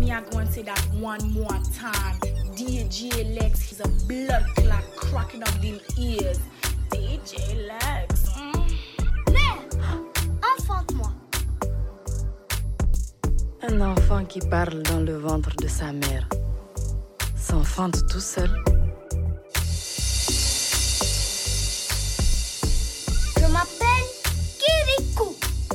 me I go and say that one more time. DJ Lex is a blood clot cracking up them ears. DJ Lex. Mère, enfante-moi. Un enfant qui parle dans le ventre de sa mère s'enfante tout seul. Je m'appelle Kirikou.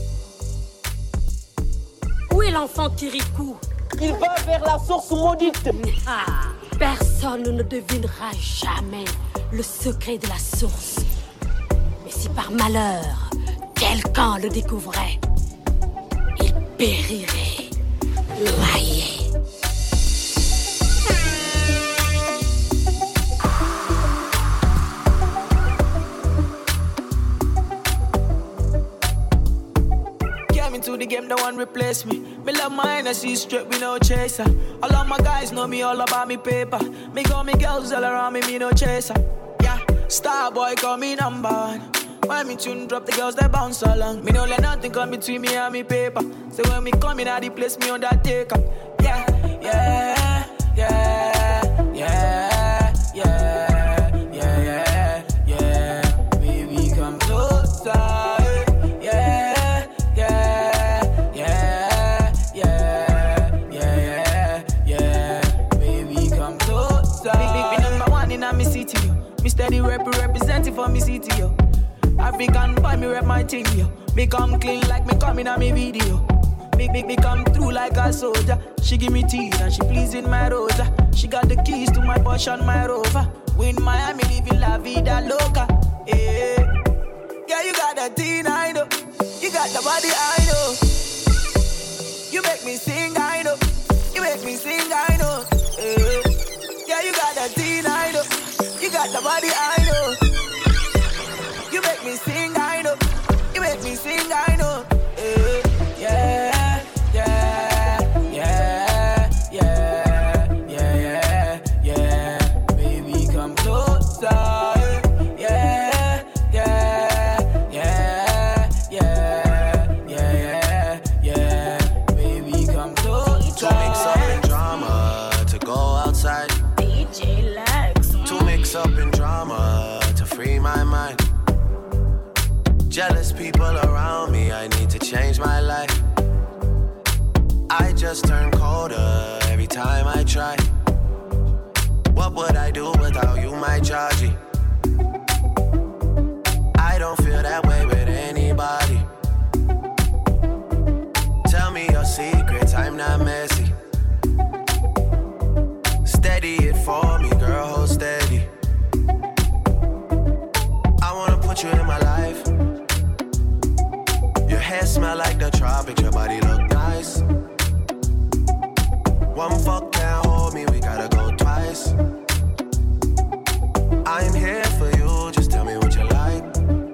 Où est l'enfant Kirikou? Il va vers la source maudite. Personne ne devinera jamais le secret de la source. Mais si par malheur, quelqu'un le découvrait, il périrait, noyé. To the game, no one replace me. Me love my energy straight, we no chaser. All of my guys know me all about me paper. Me got me girls all around me, me no chaser. Yeah, star boy call me number one. When me tune drop, the girls they bounce along. Me no let nothing come between me and me paper. So when me come in, I the place me on that take up. Yeah, yeah, yeah, yeah, yeah, yeah, yeah, yeah. Baby, come closer. Me steady representing for me city, yo. African boy, me rep my thing, yo. Me come clean like me coming on me video. Me come through like a soldier. She give me teeth and she pleasing my rosa. She got the keys to my Porsche and my Rover. We in Miami living la vida loca. Yeah, yeah, you got the teen, I know. You got the body, I know. You make me sing, I know. You make me sing, I know. Yeah, you got the teen, I know. You got the body, I know. You make me sing, I know. You make me sing, I know. Yeah, yeah, yeah, yeah, yeah, yeah. Baby, come closer. Yeah, yeah, yeah, yeah, yeah, yeah. Baby, come closer. To make something drama, to go outside. DJ Lex. To mix up in drama, to free my mind. Jealous people around me, I need to change my life. I just turn colder every time I try. What would I do without you, my Georgie? I don't feel that way with anybody. Tell me your secrets, I'm not messy. Steady it for me, girl, hold steady. I wanna put you in my life. Your hair smell like the tropics, your body look nice. One fuck can't hold me, we gotta go twice. I'm here for you, just tell me what you like.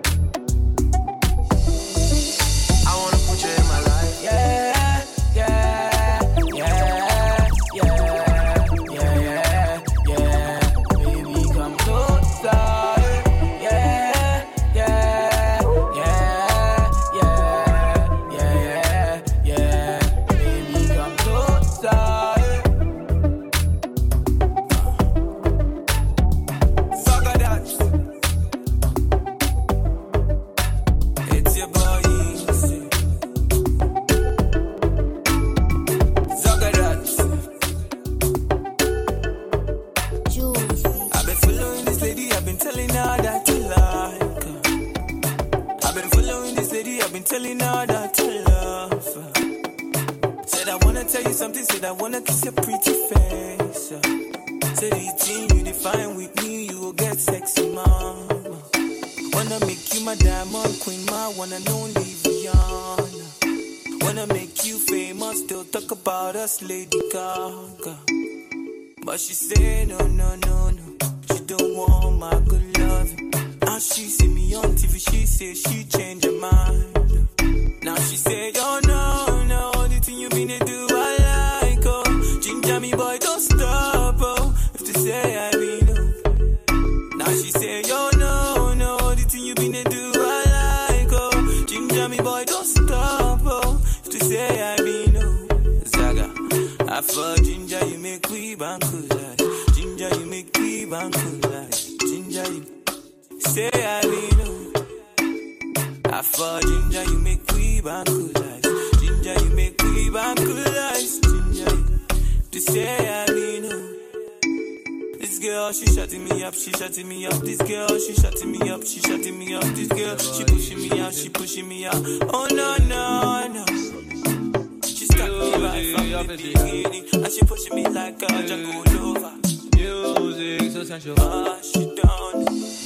I wanna put you in my life. Yeah, yeah, yeah, yeah, yeah, yeah. Baby, come closer. Yeah, yeah, yeah, yeah, yeah, yeah. Baby, come closer. It's your boy, Easy. Zagadat. I've been following this lady, I've been telling her that you like her. I've been following this lady, I've been telling her that you love her. Said I wanna tell you something, said I wanna kiss your pretty face. Said the thing you define with me, you will get sexy, mama. Wanna make you my diamond queen, my one and only Rihanna. Wanna make you famous, still talk about us, Lady Gaga. But she said no, no, no, no. She don't want my good love. Now she see me on TV, she said she changed her mind. Now she said, oh no, no, the thing you been to do, I like, oh. Ginger me boy, don't stop, oh. If to say I be no. Now she said, oh no, no, the thing you been to do, I like, oh. Ginger me boy, don't stop, oh. If to say I be no. Zaga, I for ginger, you make we banku like. Ginger, you make we banku like. Ginger, you say I mean no. I for ginger, you make we banku like. Ginger, you make we banku like. Ginger, to say I mean no. This girl, she shutting me up, she shutting me up. This girl, she shutting me up, she shutting me up. This girl, she pushing me out, she pushing me out. Oh no, no, no. She stuck me right from the beginning, and she pushing me like a Jacolova. Music so sensual. She done.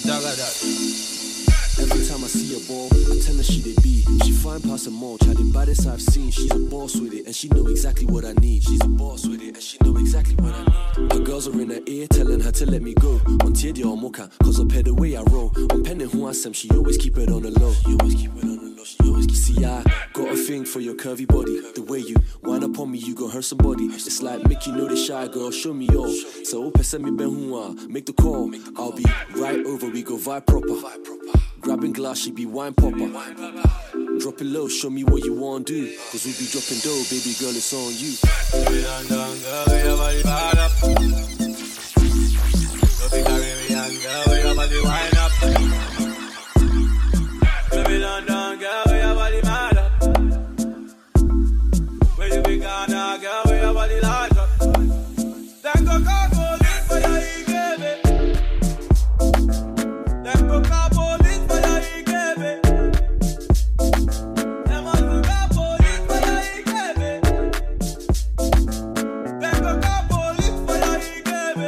Every time I see a ball, I tell her she they be. She fine past them all, try the baddest I've seen. She's a boss with it, and she know exactly what I need. She's a boss with it, and she know exactly what I need. Her girls are in her ear, telling her to let me go. On Tiedi or Mocha, cause I pay the way I roll. On Penny who I am, she always keep it on the low. She always keep it on the low, she always keep. See, I got a thing for your curvy body. The way you wind up on me, you gon' hurt somebody. It's like Mickey, know the shy girl, show me all. So send me Ben Hua, make the call. I'll be right over, we go vibe proper. Grabbing glass, she be wine popper. Drop it low, show me what you want do. Cause we be dropping dough, baby girl, it's on you. Baby, down, down, girl, your body bad up. Don't carry me down, girl, your body wind up. Baby, down, down, girl, your body mad up. Where you be gone now, girl, your body large up. Then go call police for your baby. Then go call police for your baby. Then must go call police for your baby. Then go call police for your baby.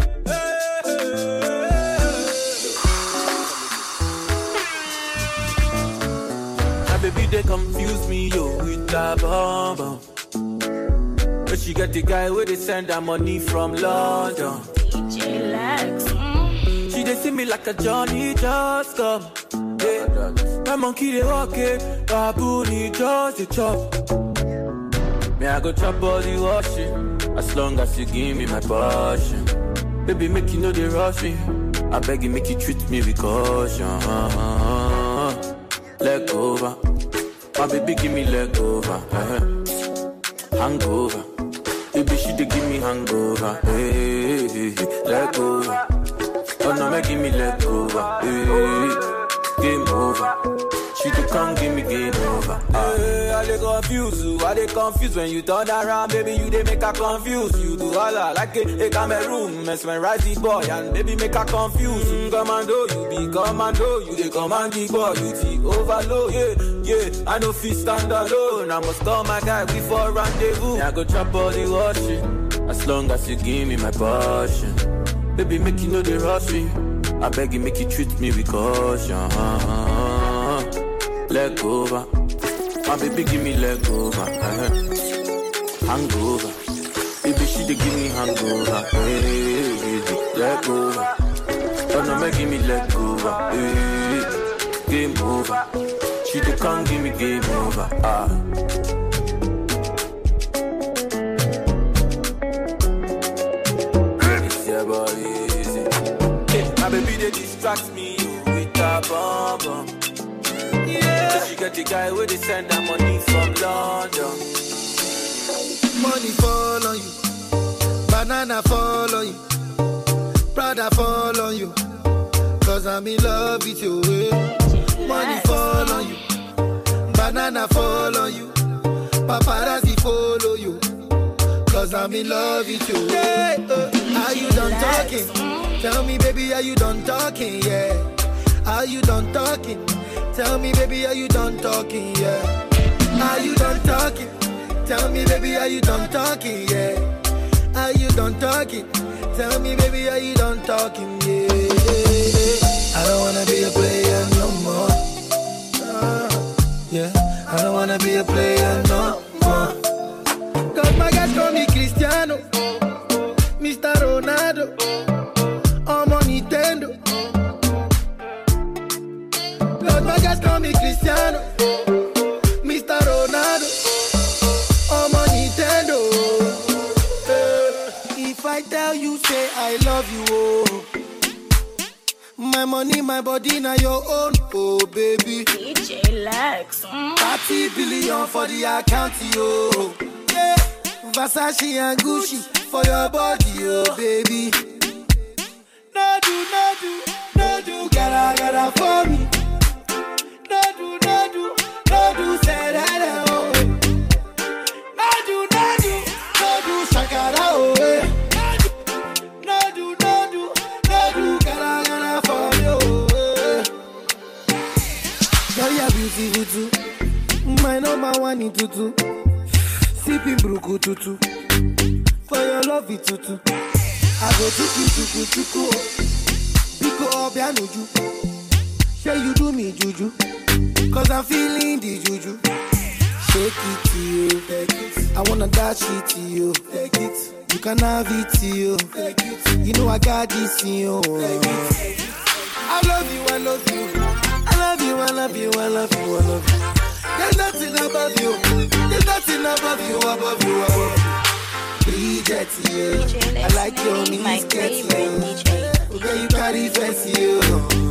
My baby they confuse me yo with that bomb bomb. But she got the guy where they send her money from London. DJ Lex. She they see me like a Johnny just come. Yeah. My monkey they walk it, baboon he just a chop. Me I go chop all the washing, as long as you give me my passion. Baby make you know they rush me, I beg you make you treat me with caution. Leg over, my baby give me leg over. Hangover, baby she dey give me hangover. Hey, hey, hey, leg over. Oh no, make give me leg over. Hey, game over. She dey come give me game over. Hey, I dey confuse you, I dey confused when you turn around, baby you dey make her confused. You do all like a Cameroon, mesmerize the boy and baby make her confused. Commando, you be commando, you dey command the boy, you the overload. Yeah, yeah, I no fit stand alone. I must call my guy before rendezvous. Yeah, I go chop all the washing, as long as you give me my passion. Baby make you know they rush me, I beg you make you treat me with caution. Leg over, my baby give me leg over. Hangover, baby she dey give me hangover. Hey, leg over, oh no make give me leg over. Hey, game over, she dey come give me game over. It's your body easy. Hey, my baby they distract me with a bomb bomb. Yeah. So she got the guy where they send her money from London. Money fall on you, banana fall on you, Prada fall on you, cause I'm in love with you. Money fall on you, banana fall on you, paparazzi follow you, cause I'm in love with you. Yeah, are you done talking? Tell me baby, are you done talking? Yeah, are you done talking? Tell me, baby, are you done talking? Yeah. Are you done talking? Tell me, baby, are you done talking? Yeah. Are you done talking? Tell me, baby, are you done talking? Yeah. I don't wanna be a player no more. Yeah. I don't wanna be a player no more. Cause my guys call me Cristiano, Mr. Ronaldo, I'm on Nintendo. My guys call me Cristiano, Mr. Ronaldo, I'm on Nintendo. If I tell you, say I love you, oh. My money, my body, now your own, oh baby. DJ Lex. 30 billion for the account, yo. Yeah. Versace and Gucci for your body, oh baby. No do, gotta for me. No do, say that, oh. No do, shakara, oh. No do, gotta for me, oh. Girl, you're beautiful too. My number one in tutu. Sipping bruku tutu. For your love it tutu. I go tuku. Biko obianuju. Sure you do me juju. Cause I'm feeling the juju. Shake it to you. Take it. I wanna dash it to you. Take it. You can have it to you. Take it. You know I got this in you. Take it. I love you. I love you. There's nothing above you. There's nothing above you. Bridget, yeah. I like your miniskirt, yeah. Okay, you carry fancy, you.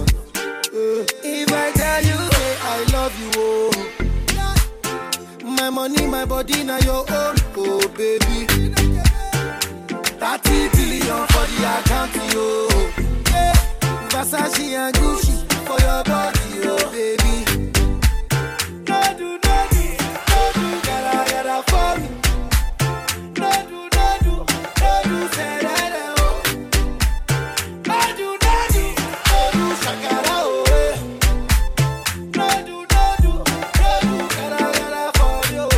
If I tell you, hey, I love you, oh. My money, my body, now your own, oh baby. 30 billion for the account, yo. Versace and Gucci for your body, oh baby. No do, gotta for me. No do, say that, oh. No do, shakara, oh. No do, gotta for you,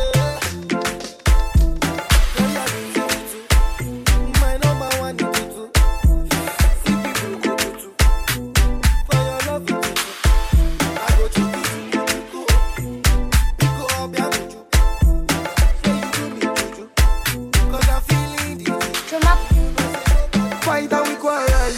oh. My number one in tutu. Sippy bruku tutu. For your love it tutu. I go tuku. Biko obianuju. Say you do me juju. Cause I'm feeling the juju. Fight and we quarrel.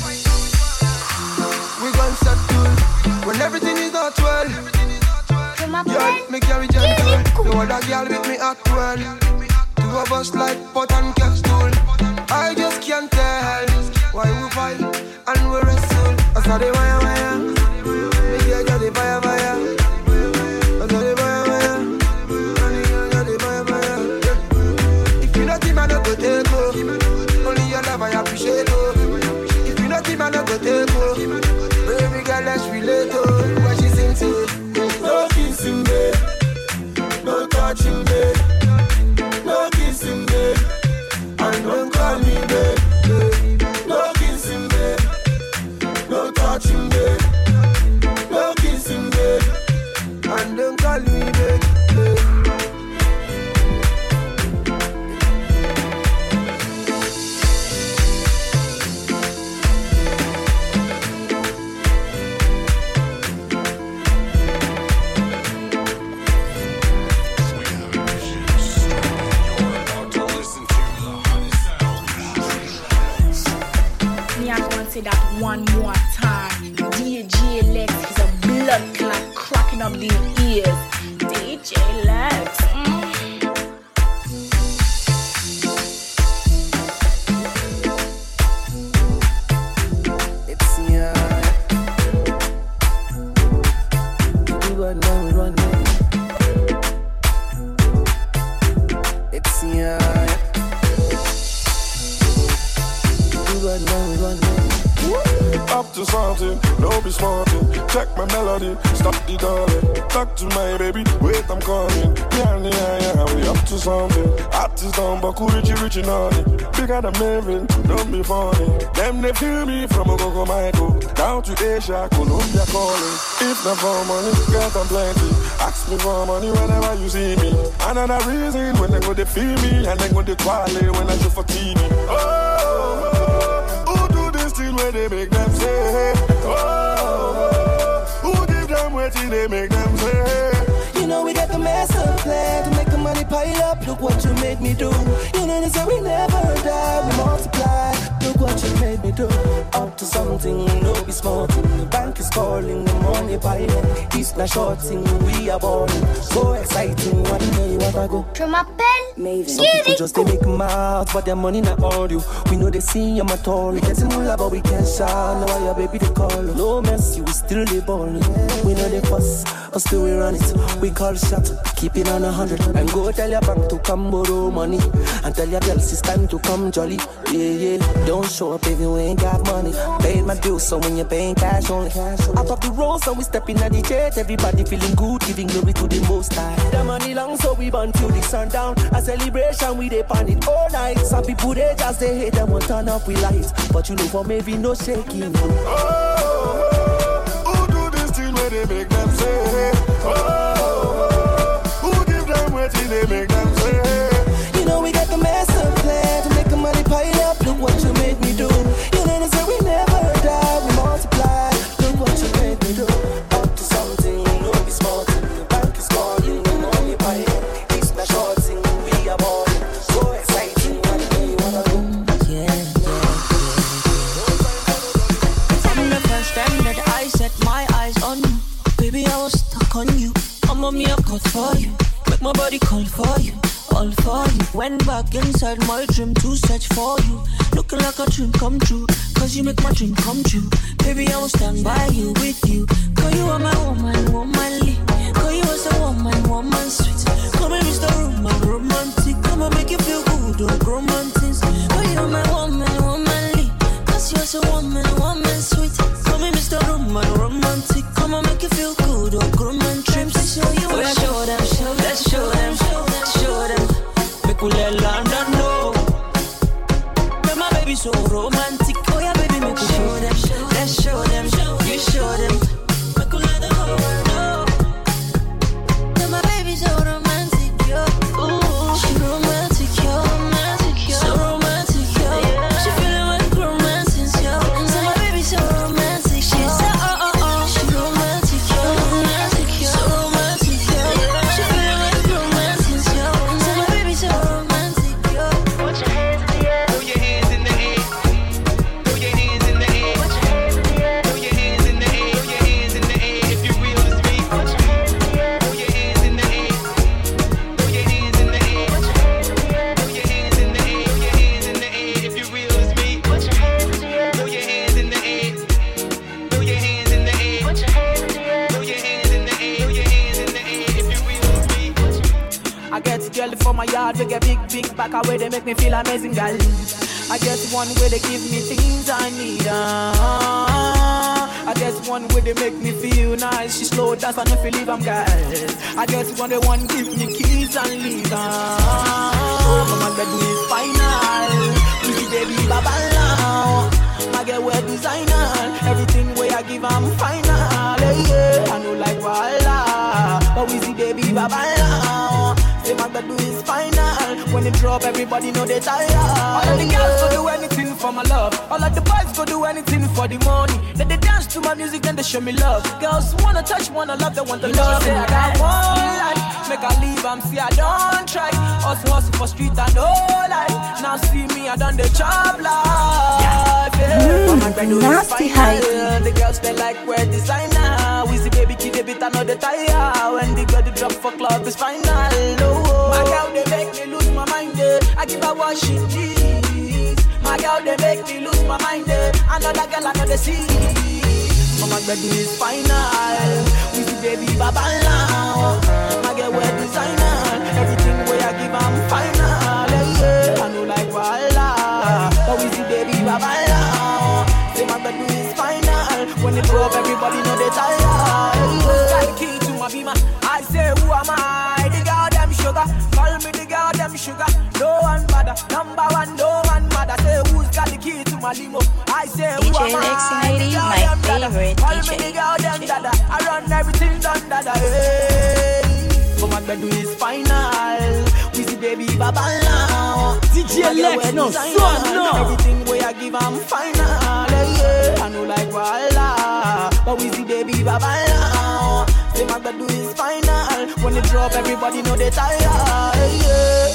We gon' settle when everything is not well. Girl, me carry gentle. No other girl with me at well. Two of us like pot and capsule. I just can't tell why we fight and we wrestle. I saw the wire. Me get the fire. I saw the wire. And you the fire. If you not him, I not go take go. Only your love I appreciate go. If you not him, I not go take go. Baby girl, let's relate to what she sing to. No kissing me, no touching me, no kissing me, and don't call me babe. No kissing me, no touching me, no kissing me, and don't call me babe. That one more time. DJ Lex is a blood clot cracking up the ears. DJ Lex. It's you now we run. It's you now we run. Up to something, don't be smarting. Check my melody, stop the darling. Talk to my baby, wait, I'm coming. Yeah, we up to something. Artists down, but Richie naughty. Bigger than Marvin, don't be funny. Them they feel me from Ogogo Michael down to Asia, Colombia calling. If not for money, get them plenty. Ask me for money whenever you see me. Another reason when they go they feel me and they go they quality when I show for TV. Where they make them say, who give them waiting they make them say. You know we got the master plan to make the money pile up. Look what you made me do. You know they say we never die, we multiply. Look what you made me do. Up to something, no be smart. The bank is calling, the money piling. This not short thing, we are balling. So exciting, one day what I go. Je m'appelle Maven. Some people just they make mouth, but their money not all you. We know they see I'm a Tory. Getting all about we can't shout. Now your baby they call. No mess, you we still the ball. We know they fuss. but still we run it. We call shot, keep it on 100. And go tell your bank to come borrow money. And tell your girls it's time to come jolly. Yeah. Don't show up if you ain't got money. Paid my dues, so when you're paying cash only. Out of the road, so we step in at the church. Everybody feeling good, giving glory to the Most High. The money long, so we burn till the sun down. A celebration, we dey pan it all night. Some people they just they hate them, won't turn up with lights. But you know for maybe no shaking. Who do this thing where they make them say? Who give them what they make them say? You know we got the master plan to make the money pile up. Look what you made me do. You know they say we never die, we multiply. Look what you made me do. Up to something, no be small thing. The bank is calling, the money pile. It's not short thing, we are balling. So exciting, what do you wanna do? Yeah. From the first time that I set my eyes on you, baby, I was stuck on you. I'm on me a cut for you, make my body call for you, all for you. Went back inside my dream to search for you, looking like a dream come true, cause you make my dream come true. Baby, I will stand by you, with you, cause you are my woman, womanly. Cause you are so woman, sweet. Come and Mr. Roman, romantic. Come and make you feel good, oh, romantic. Cause you are my woman, womanly. Cause you are so woman, sweet. Come and Mr. Roman, romantic. Come and make you feel good, oh, romantic. Show you what I show them, let's show them. Make we let London know. But my baby so romantic. Oh yeah, baby, make we show them, let's show them. You show them. Make we let the whole world know. But my baby so romantic, yo. Ooh, she romantic, yo. So romantic, yo. She feeling like romantic, yo. So my baby so romantic, she's so she romantic, yo. So romantic, yo. She feeling like romantic, yo. So my baby so romantic, yo. Put your hands in the air. Throw your hands in the air. Throw your hands in the air. Put your hands in the air. Throw your hands in the air. Throw your hands in the air if you real as me. Put your hands in the air. Throw your hands in the air. Throw your hands in the air. Put your hands in the air. Throw your hands in the air. Throw your hands in the air if you real as me. Put your hands in the air. Throw your hands in the air. Throw your hands in the air. Put your hands in the air. Throw your hands in the air. Throw your hands in the air if you real as me. I get jelly for my yard, they get big back away, they make me feel amazing, girl. I get one where they give me things I need. I get one where they make me feel nice. She slow dance and if you leave, I'm girl. I get one they want give me keys and leave. My bed is final. Pretty baby, baba now. I get wear designer. Everything where I give, I'm final. Yeah, I know like Walla, but we see baby, baba now. Say my bed is final. When they drop, everybody know they tired. All of the girls go do anything for my love. All of the boys go do anything for the money. Then they dance to my music, then they show me love. Girls wanna touch, wanna love, they want to love. Say I got one life, make I leave, I'm see I don't try. Hustle for street and no life. Now see me, I done the job life. Nasty high. The girls they like wear designer. We see baby kid, they beat another tire. When the girl they drop for club is final. Oh, my girl they make me lose my mind. I give her what she needs. My girl they make me lose my mind. Another girl another see. My bed is final. We see baby baba now. My girl wear designer. Everything where I give I'm final. Yeah, I know like Walla, but we see baby baba now. Say my bed is final. When they drop, everybody know they tired. Got the key to my beamer. I say who am I? The girl them sugar. Call me the girl them sugar. No one bother. Number one, no one bother. Say who's got the key to my limo? I say who am I? DJ Lexi, my favorite Call DJ. me the girl them dada. I run everything done dada. Hey, but my bed is final. We see baby baba now. DJ Lex, no son, no. Everything where I give I'm final. Yeah, I know like Walla, but we see baby baba now. Say my bed is final. When they drop, everybody know they tired. Yeah.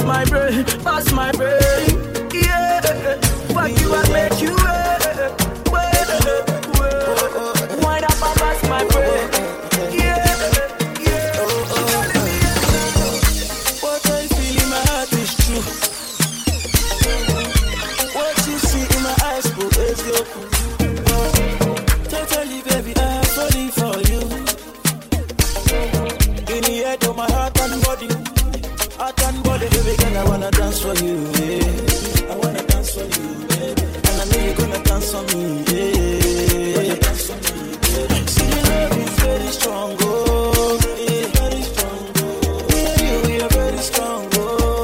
my brain, pass my brain. Yeah, fuck you and make you wait. Wind up and pass my brain. Yeah. What I feel in my heart is true. What you see in my eyes, bro, is your totally, baby, I'm falling for you. In the head of my heart and body, baby girl, I wanna dance for you, yeah. I wanna dance for you, baby. And I know you're gonna dance for me, yeah. Dance for me, yeah. See, the love is very strong, oh, yeah. Very strong, oh. We are very strong, oh.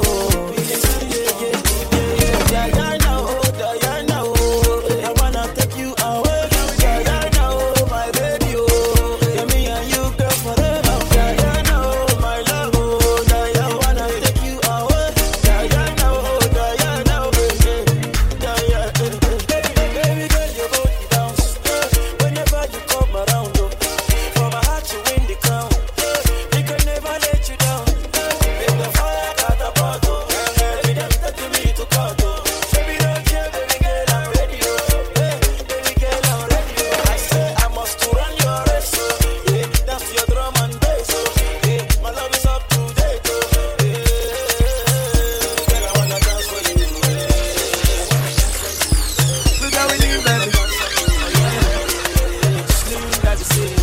Diana, oh. I wanna take you away. Diana, oh, my baby, oh. Yeah, me and you, girl, forever. Diana, oh, my love, oh. Diana, I wanna take you away. Diana, oh, baby. Diana, baby girl, you hold me down. Whenever you come around, oh. From my heart, you win the crown. We can never let you down. Make the fire got a pot, oh. Baby, them touching me to cut, oh. Baby, don't care, baby girl, I'm ready, oh. Baby girl, I'm ready, oh. I say I must to run your race, oh. Yeah, dance to your drum and bass, oh. Yeah, my love is up to date, oh. Yeah, girl, I wanna dance for you, look how we live, baby. Slim that you see.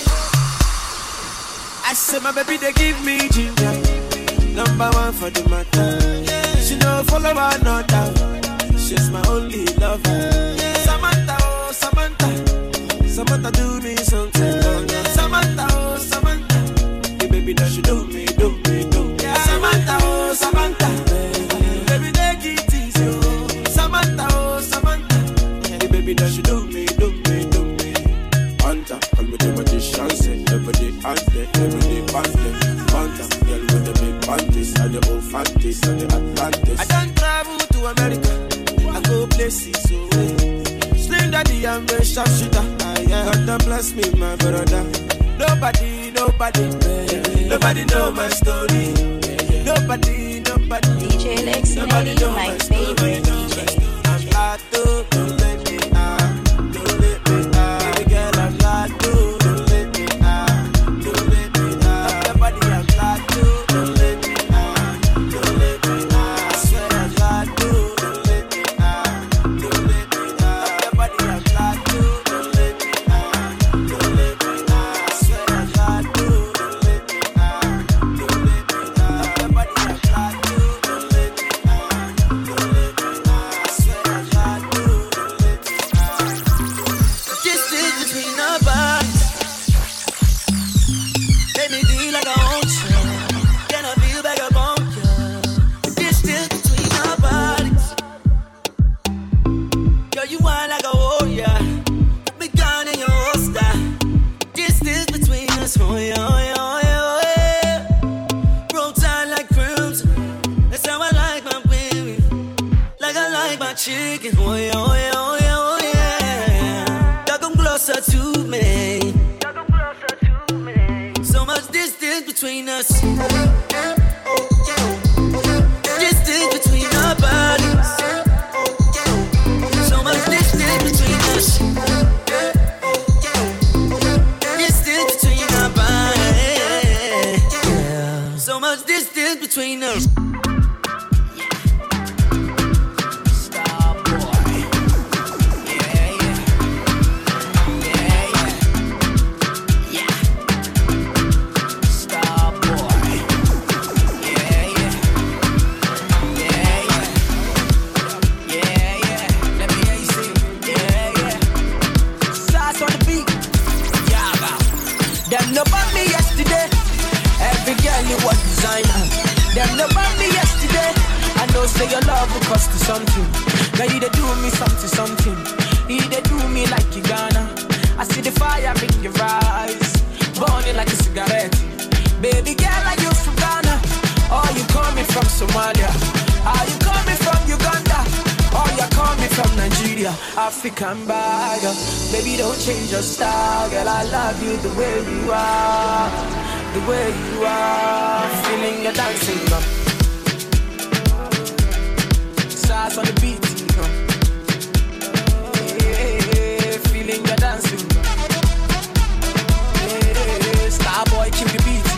I say my baby, they give me ginger. Number one for the matter. She no follow another. She's my only lover. Samantha, oh Samantha, Samantha do me something. Samantha, oh Samantha, hey, baby, that you do me. Samantha, oh Samantha, baby, take it easy, oh. Samantha, oh Samantha, hey, baby, that you do me. Hunter, call me the magician, say every day out there, every day past there. Hunter, girl with the big panties, and the old fatties, and the Atlantis. I don't travel to America, I go places, so Slim Daddy, I'm a sharpshooter. God bless me, my brother. Nobody know my story. Nobody. DJ Lex, nobody know my favorite DJ. I'm glad to don't let me out. Don't let me out. Baby girl, I'm glad to don't let me out. Don't let me out. Everybody, I'm glad to don't let me out. Don't let me out. I swear I'm glad to don't let me out. Don't let me out. Everybody, I'm glad to don't let me out. Don't let me out. I swear I'm glad to don't let me out. Don't let me out. Everybody, I'm glad to don't let me out. Don't let me out. I swear I'm glad to don't let me out. Distance between our bodies. Let me feel like I want you. Then I feel like I want you. Distance between our bodies. Girl, you want like a warrior. Me gone in your holster. Distance between us. Oh yeah. Roll tight like crimson. That's how I like my baby. Like I like my chicken. Oh yeah. Y'all come closer to me. So much distance between us. Distance between our bodies. So much distance between us. Distance between our bodies. So much distance between us. Them no bought me yesterday. Every girl you was designer. Them no bought me yesterday. I know say your love will cost you something. Now you they do me something. You they do me like you gonna. I see the fire in your eyes, burning like a cigarette. Baby girl, are you from Ghana? Or you coming from Somalia? Are you coming from Uganda? Or you coming from Nigeria? African bagger. Baby, don't change your style, girl. I love you the way you are. The way you are. Feeling your dancing, Sauce on the beat, hey, feeling your dancing. Hey, Starboy, kill the beat.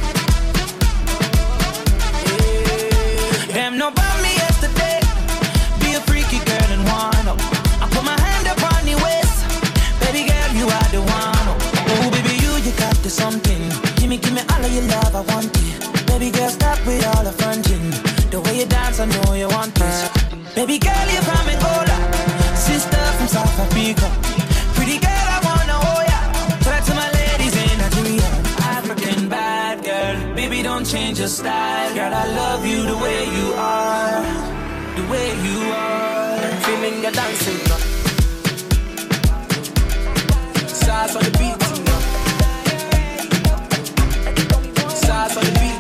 Hey, them know about me yesterday. Be a freaky girl and wind up. I put my hand up on your waist. Baby girl, you are the one. Oh, baby, you got the something. Give me all of your love, I want it. Baby girl, stop with all the fronting. The way you dance, I know you want this. Baby girl, you're from Angola. Sister from South Africa. Pretty girl, I wanna hold ya. Try to my ladies in Nigeria. African bad girl. Baby, don't change your style. Girl, I love you the way you are. The way you are. Feeling your dancing. Sauce on the beat. Sauce on the beat.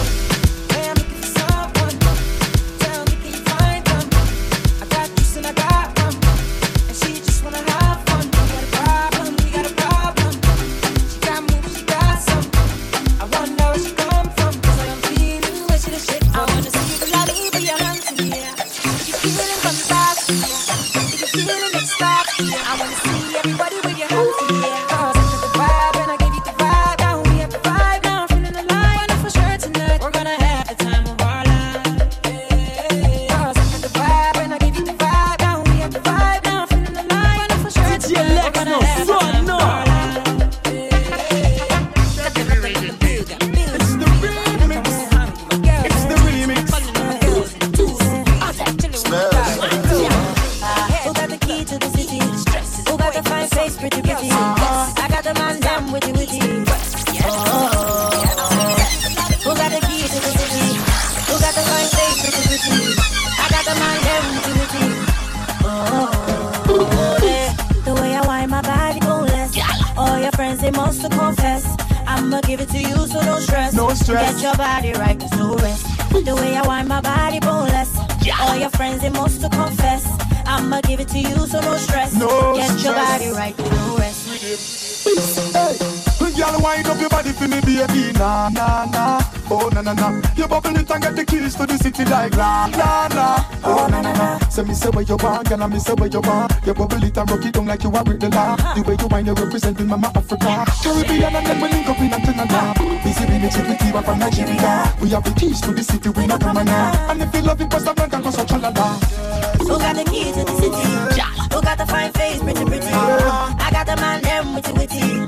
Get your body right, there's no rest. The way I wind my body boneless. All your friends, they must to confess. I'ma give it to you, so no stress. Get your body right, there's no rest. Hey, girl, wind up your body for me, baby. Nah, nah, nah. Oh, nah, nah, nah. You bubble it and get the keys to the city like la, la, la. Oh, nah, nah, nah. Say me say where you want, girl, me say where you want. You bubble it and rock it down like you are with the law. The way you wind, you representing Mama Africa. Caribbean and then we link up in Antenna. Busy being with Tiva from Nigeria. We have the keys to the city, we not come now. And if you love it, cause I'm not gonna go such a la. Who got the keys to the city? Who got the fine face, pretty, pretty? I got the man, them witty, witty.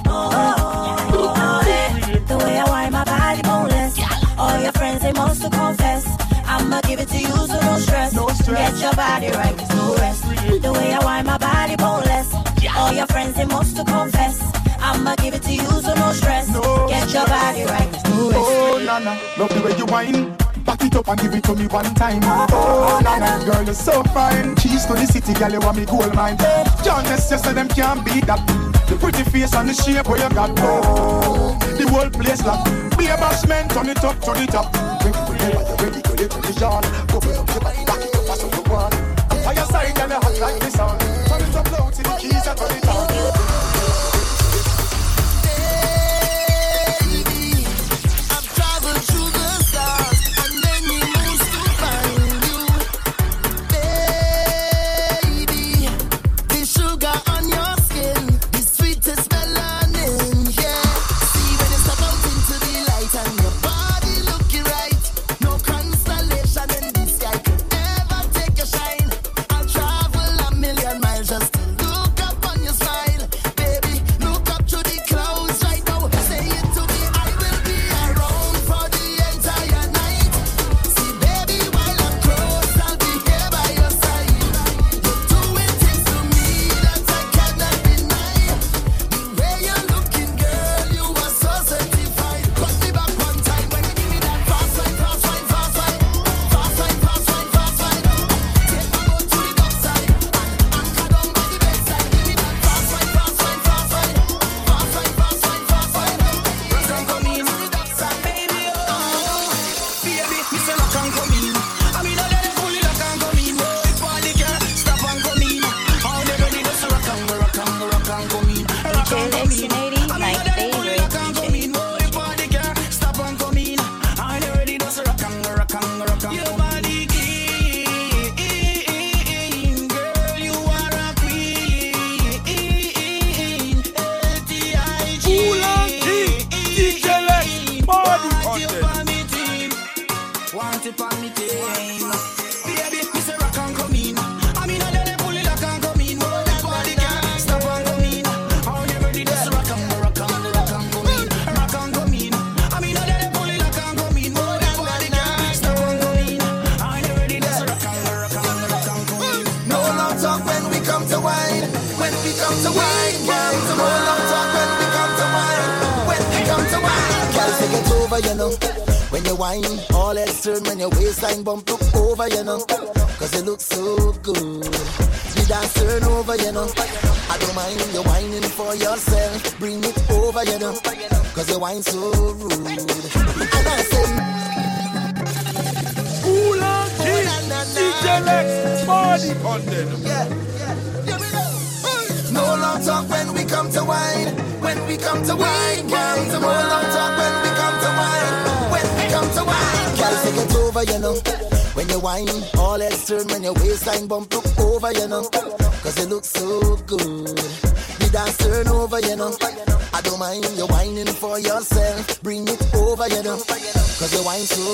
The way I wind my body boneless. All your friends, they must to confess. I'ma give it to you, so no stress. Get your body right, there's no rest. The way I wind my body boneless. All your friends, they must to confess. I'ma give it to you, so no stress. Get your body right, there's no rest. Oh, nana, love the way you whine. Back it up and give it to me one time. Oh, nana, girl, you're so fine. Cheese to the city, girl, you want me gold mine. Johnless, you say them can't beat that. The pretty face and the shape where you got. Oh, the whole place like be a bashment, turn it up, turn it up. Ready, go live in the yard. Go up your body, back it up as you want. On your side, girl, you hot like the sun. Turn it up low till the keys are turn it on. Just look up on your side. it on me team. Baby, me say rock and come in. I mean, I don't pull it lock and come in. Hold that body, girl, stop and come in. How you ready? Just rock and come in. Rock and come in. I mean, I don't pull it lock and come in. Hold that body, girl, stop and come in. How you ready? Just rock and come in. No long talk when we come to wine. When we come to wine, girl. No long talk when we come to wine. When we come to wine, girl, take it over, you know. When you whine, all heads turn when your waistline bump look over, you know. Cause you look so good. The dance turn over, you know. I don't mind you whining for yourself. Bring it over, you know. Cause you whine so rude. And I say, Cool on DJ Lex, party on them. no long talk when we come to wine. When we come to wine, girl. No long talk when we come to wine. When we come to wine, girl, take it over, you know. When you whine, all heads turn when your waistline bump look over, you know. Cause you look so good. The dance turn over, you know. I don't mind you whining for yourself. Bring it over, you know. Cause you whine so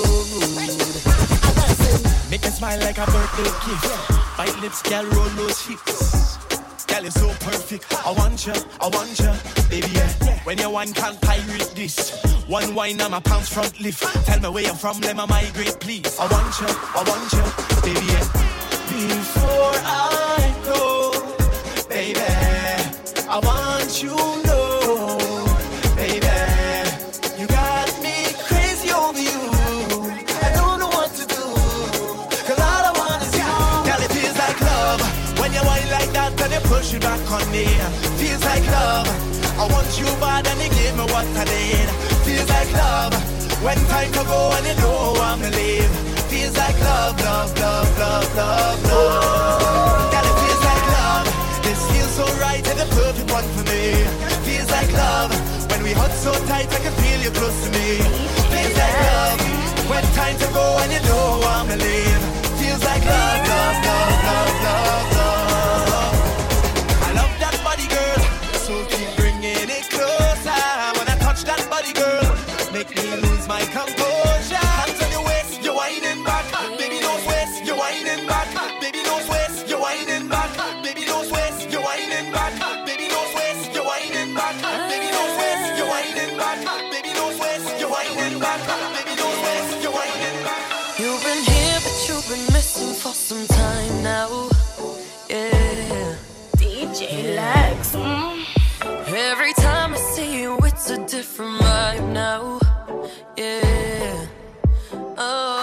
rude. Make it smile like a birthday gift. Bite lips, girl, roll those hips. Girl, you're so perfect. I want you, baby, yeah. When you wine, can't pirate this. One wine, I'm a pounds front lift. Tell me where you're from, let me migrate, please. I want you, baby, yeah. Before I go, baby, I want you to know, baby, you got me crazy over you. I don't know what to do, cause all I want is you. Girl, it feels like love when you whine like that and you push it back on me. Feels like love, I want you bad and you give me what I need. Feels like love when time to go and you know I'm to leave. Feels like love, love, love, love, love, love. Girl, it feels like love. This feels so right and the perfect one for me. Feels like love when we hug so tight I can feel you close to me. Feels like love when time to go and you know I'm to leave. Feels like love, love, love, love, love, love. I love that body, girl, so keep bringing it closer. When I touch that body, girl, make me lose my composure. Hands on your waist, you're whining back. Baby, don't waste, you're whining back. Baby, don't waste, you're whining back. Baby, don't waste, you're whining back. Baby, don't waste, you're whining back. Baby, don't waste, you're whining back. Baby, don't waste, you're whining back. Baby, don't waste, you're whining back. You've been here, but you've been missing for some time now. Yeah. DJ Lex. Every time I see you, it's a different vibe now. Yeah. Oh,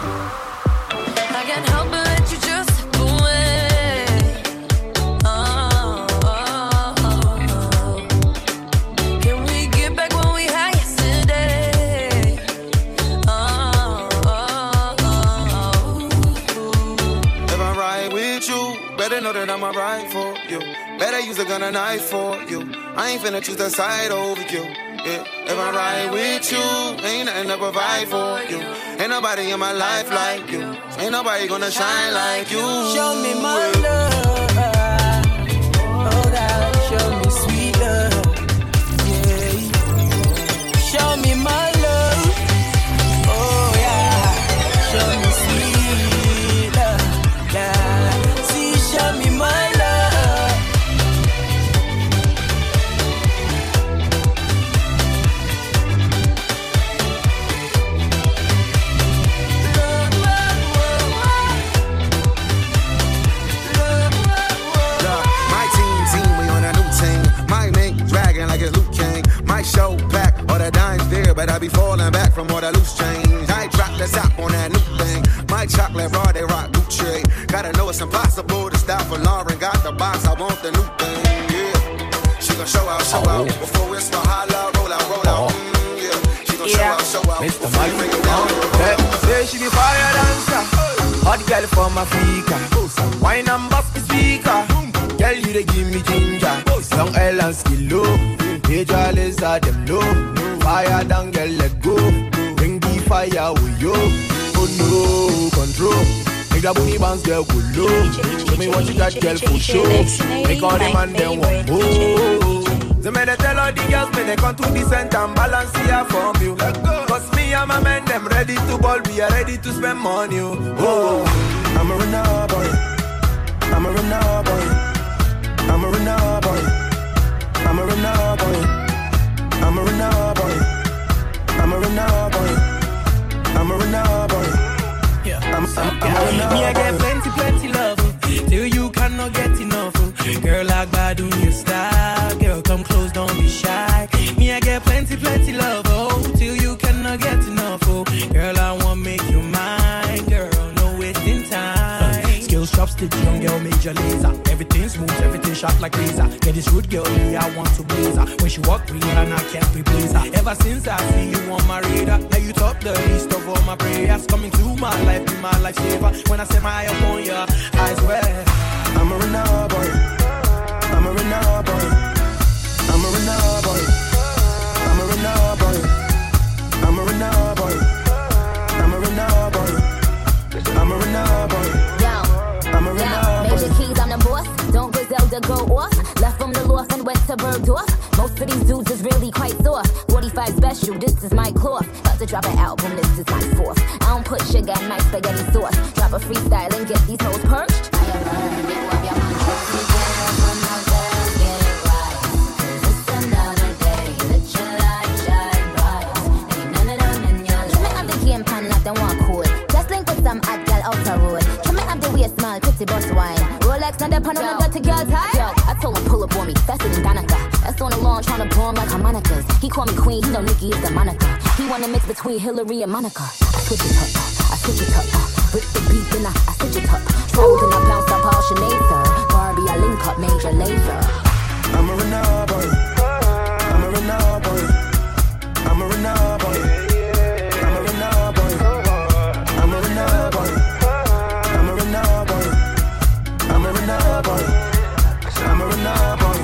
I can't help but let you just slip away. Oh, oh, oh. Can we get back what we had yesterday? Oh, oh, oh, oh. If I ride with you, better know that I'ma ride for you. Better use a gun and knife for you. I ain't finna choose the side over you. Yeah. If I ride with you, ain't nothing to provide for you. Ain't nobody in my life like you. Ain't nobody gonna shine like you. Show me my love. Oh God, show me sweet love. Yeah. Show me my love. Oh yeah. Show me sweet love. Yeah. See, show me my love. Show back, all the dimes there, but I be falling back from all the loose change. I drop the top on that new thing. My chocolate raw, they rock Gucci. Gotta know it's impossible to stop for Lauren. Got the box, I want the new thing. Yeah, she gon' show out. Before we start holla, roll out. Yeah, she gon' show out. Mr. Mike, say she be fire dancer. Hot girl from Africa. Wine and bust the speaker. Girl, you dey give me ginger. Young L and skill low. Major lizard them low. Fire down, girl, let go. Bring the fire with you. Oh no, control. Make that booty bounce, girl, go low. Show me what you got, girl, for show. Make all the man them want more. So me they tell all the girls, me they come to the center and balance here from you. Cause me me and my men, them ready to ball, we are ready to spend money. Oh, I'm a runner boy. I'm a runner boy. I'm a runner boy. I'm a runner boy. I'm a runner boy. I'm a runner boy. I'm a runner boy. Yeah, I'm a runner boy. Me I get plenty love till you cannot get enough. Girl, I got on your style. Girl, come close, don't be shy. Me I get plenty love till you cannot get enough. Girl, I wanna make you mine. Girl, no wasting time. Skills chopstick, young girl, major laser. Everything smooth, everything sharp like laser. Get this rude girl, me I want to blaze her. When she walk real and I can't replace her. Ever since I see you on my radar, now you top the list of all my prayers. Coming to my life, be my lifesaver. When I set my eye upon you, I swear I'm a runner boy. I'm a runner boy. I'm a runner boy. I'm a runner boy. I'm a runner boy. I'm a runner boy. I'm a runner boy. I'm a runner boy. Major keys, I'm the boss. Don't Griselda go off. Left from the loft and went to Bergdorf. Most of these dudes is really quite soft. 45 special, this is my cloth. About to drop an album, this is my fourth. I don't put sugar in my spaghetti sauce. Drop a freestyle and get these hoes perched. Small, pretty bus wine. Rolex on the pan on the dirty girl tie. Yo, I told him pull up on me, faster than Danica. That's on the lawn trying to blow him like harmonicas. He call me queen, he know Nicki is the moniker. He wanna mix between Hillary and Monica. I switch it up, I switch it up. With the beat and I switch it up. Trolled and I bounce up all Sinead, sir. Barbie, I link up Major Lazer. I'm a runner boy. I'm a runner boy. I'm a runner boy. I'm a runner boy. I'm a runner boy. I'm a runner boy. I'm a runner boy. I'm a runner boy.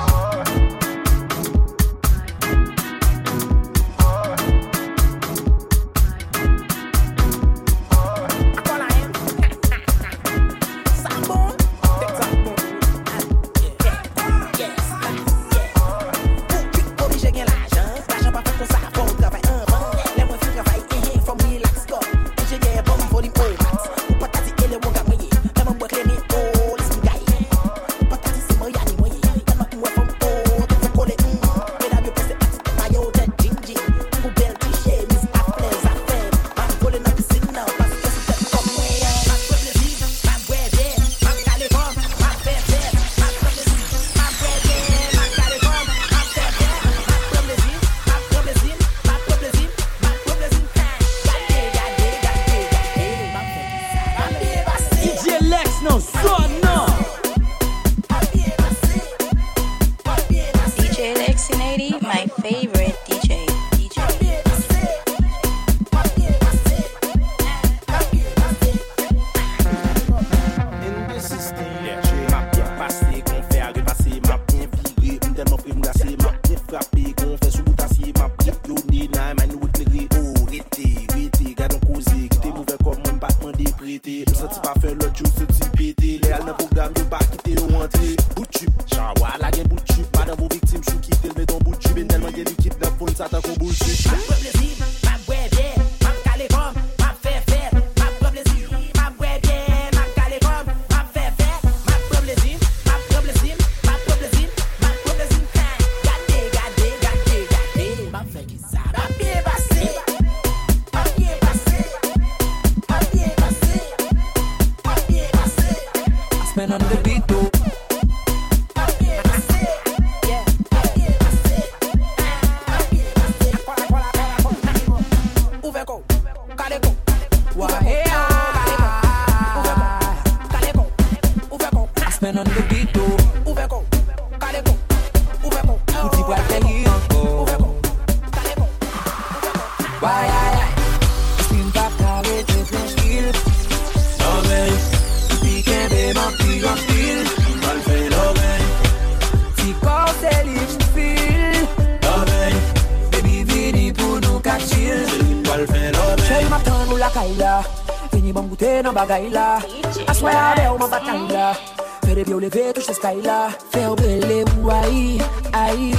Bagaila, I swear I bel uma batalha. Pere eu levei tu sky lá. Fel bele aí, aí.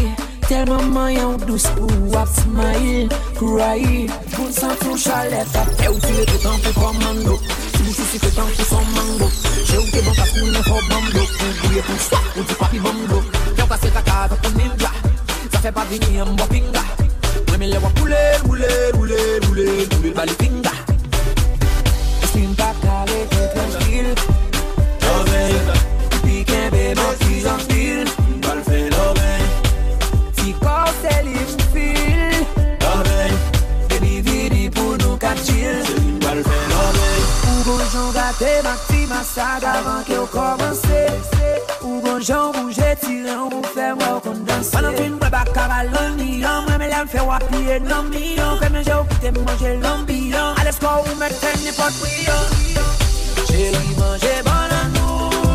tell maman yon douce ou ap smile, cry. Pour sans flou chalet, t'as ou tu es tout en fait commando. Si vous souciez que tant que son mango. J'ai ou t'es bon parce qu'on est fort bambo. Ou bouillé pour soi, ou du papi bambo. Y'a passé ta carte pour ninja. Ça fait pas venir un bon pinga. Ouais mais les voix bouler, bali pinga. C'est une bataille qui est tranquille. Puis qu'un bébé qui en file. Bal fait l'oreille. Si corps c'est l'imfile. L'oreille. Baby vidi pour nous catchil. Bal fait l'oreille. Ou bonjour gâté ma petite massage avant qu'il commence. Ou bonjour bouger tirant ou faire moi qu'on danse. Pendant qu'une boîte à cavaloni. Moi me l'aime faire wapier non million. Comme un jour qui t'aime manger l'ambiance. Allez score ou mettre n'importe où. Chérie manger bon à nous.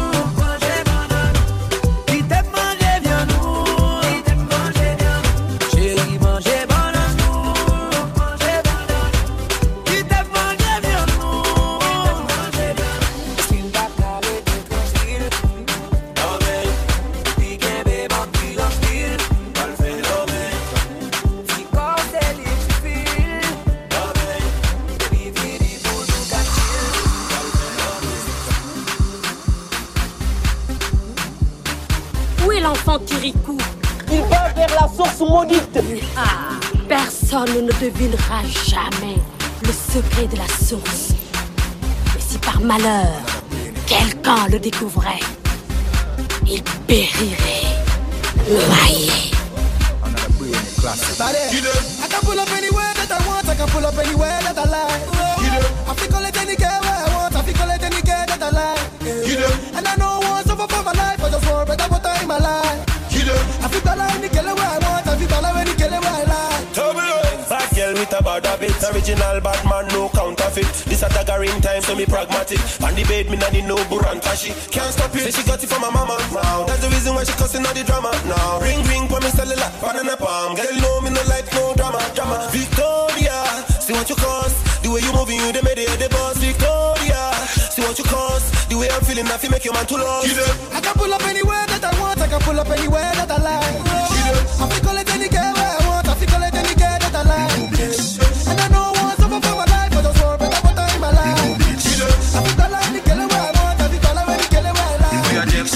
L'enfant Kirikou, il va vers la source maudite. Ah, personne ne devinera jamais le secret de la source. Mais si par malheur, quelqu'un le découvrait, il périrait, noyé. I can pull up anywhere that I want, I can pull up anywhere that I like. I feel collect any care where I want, I feel collect any care that I like. And I know once over for my life, I just want better time my life. I feel dollar any killer where I want, I feel dollar any killer where I like. Bad girl with a bad habit, original bad man, no counterfeit. This a dagger in time, so me pragmatic. On the bed, me nanny no buranta, she can't stop it. Say she got it from my mama, now that's the reason why she cussing all the drama. Now ring ring, for me cellular, banana palm. Girl know me no like no drama. Victoria, see what you cause. The way you moving, you the media, the boss. Victoria, see what you cause. The way I'm feeling, I feel make your man too lost. I can pull up anywhere that I want, I can pull up anywhere that I like. I feel collect any care where I want, I feel collect any care that I like. And I know once over for my life, I just want better time my life. I feel dollar any killer where I want, I feel dollar any killer where I like.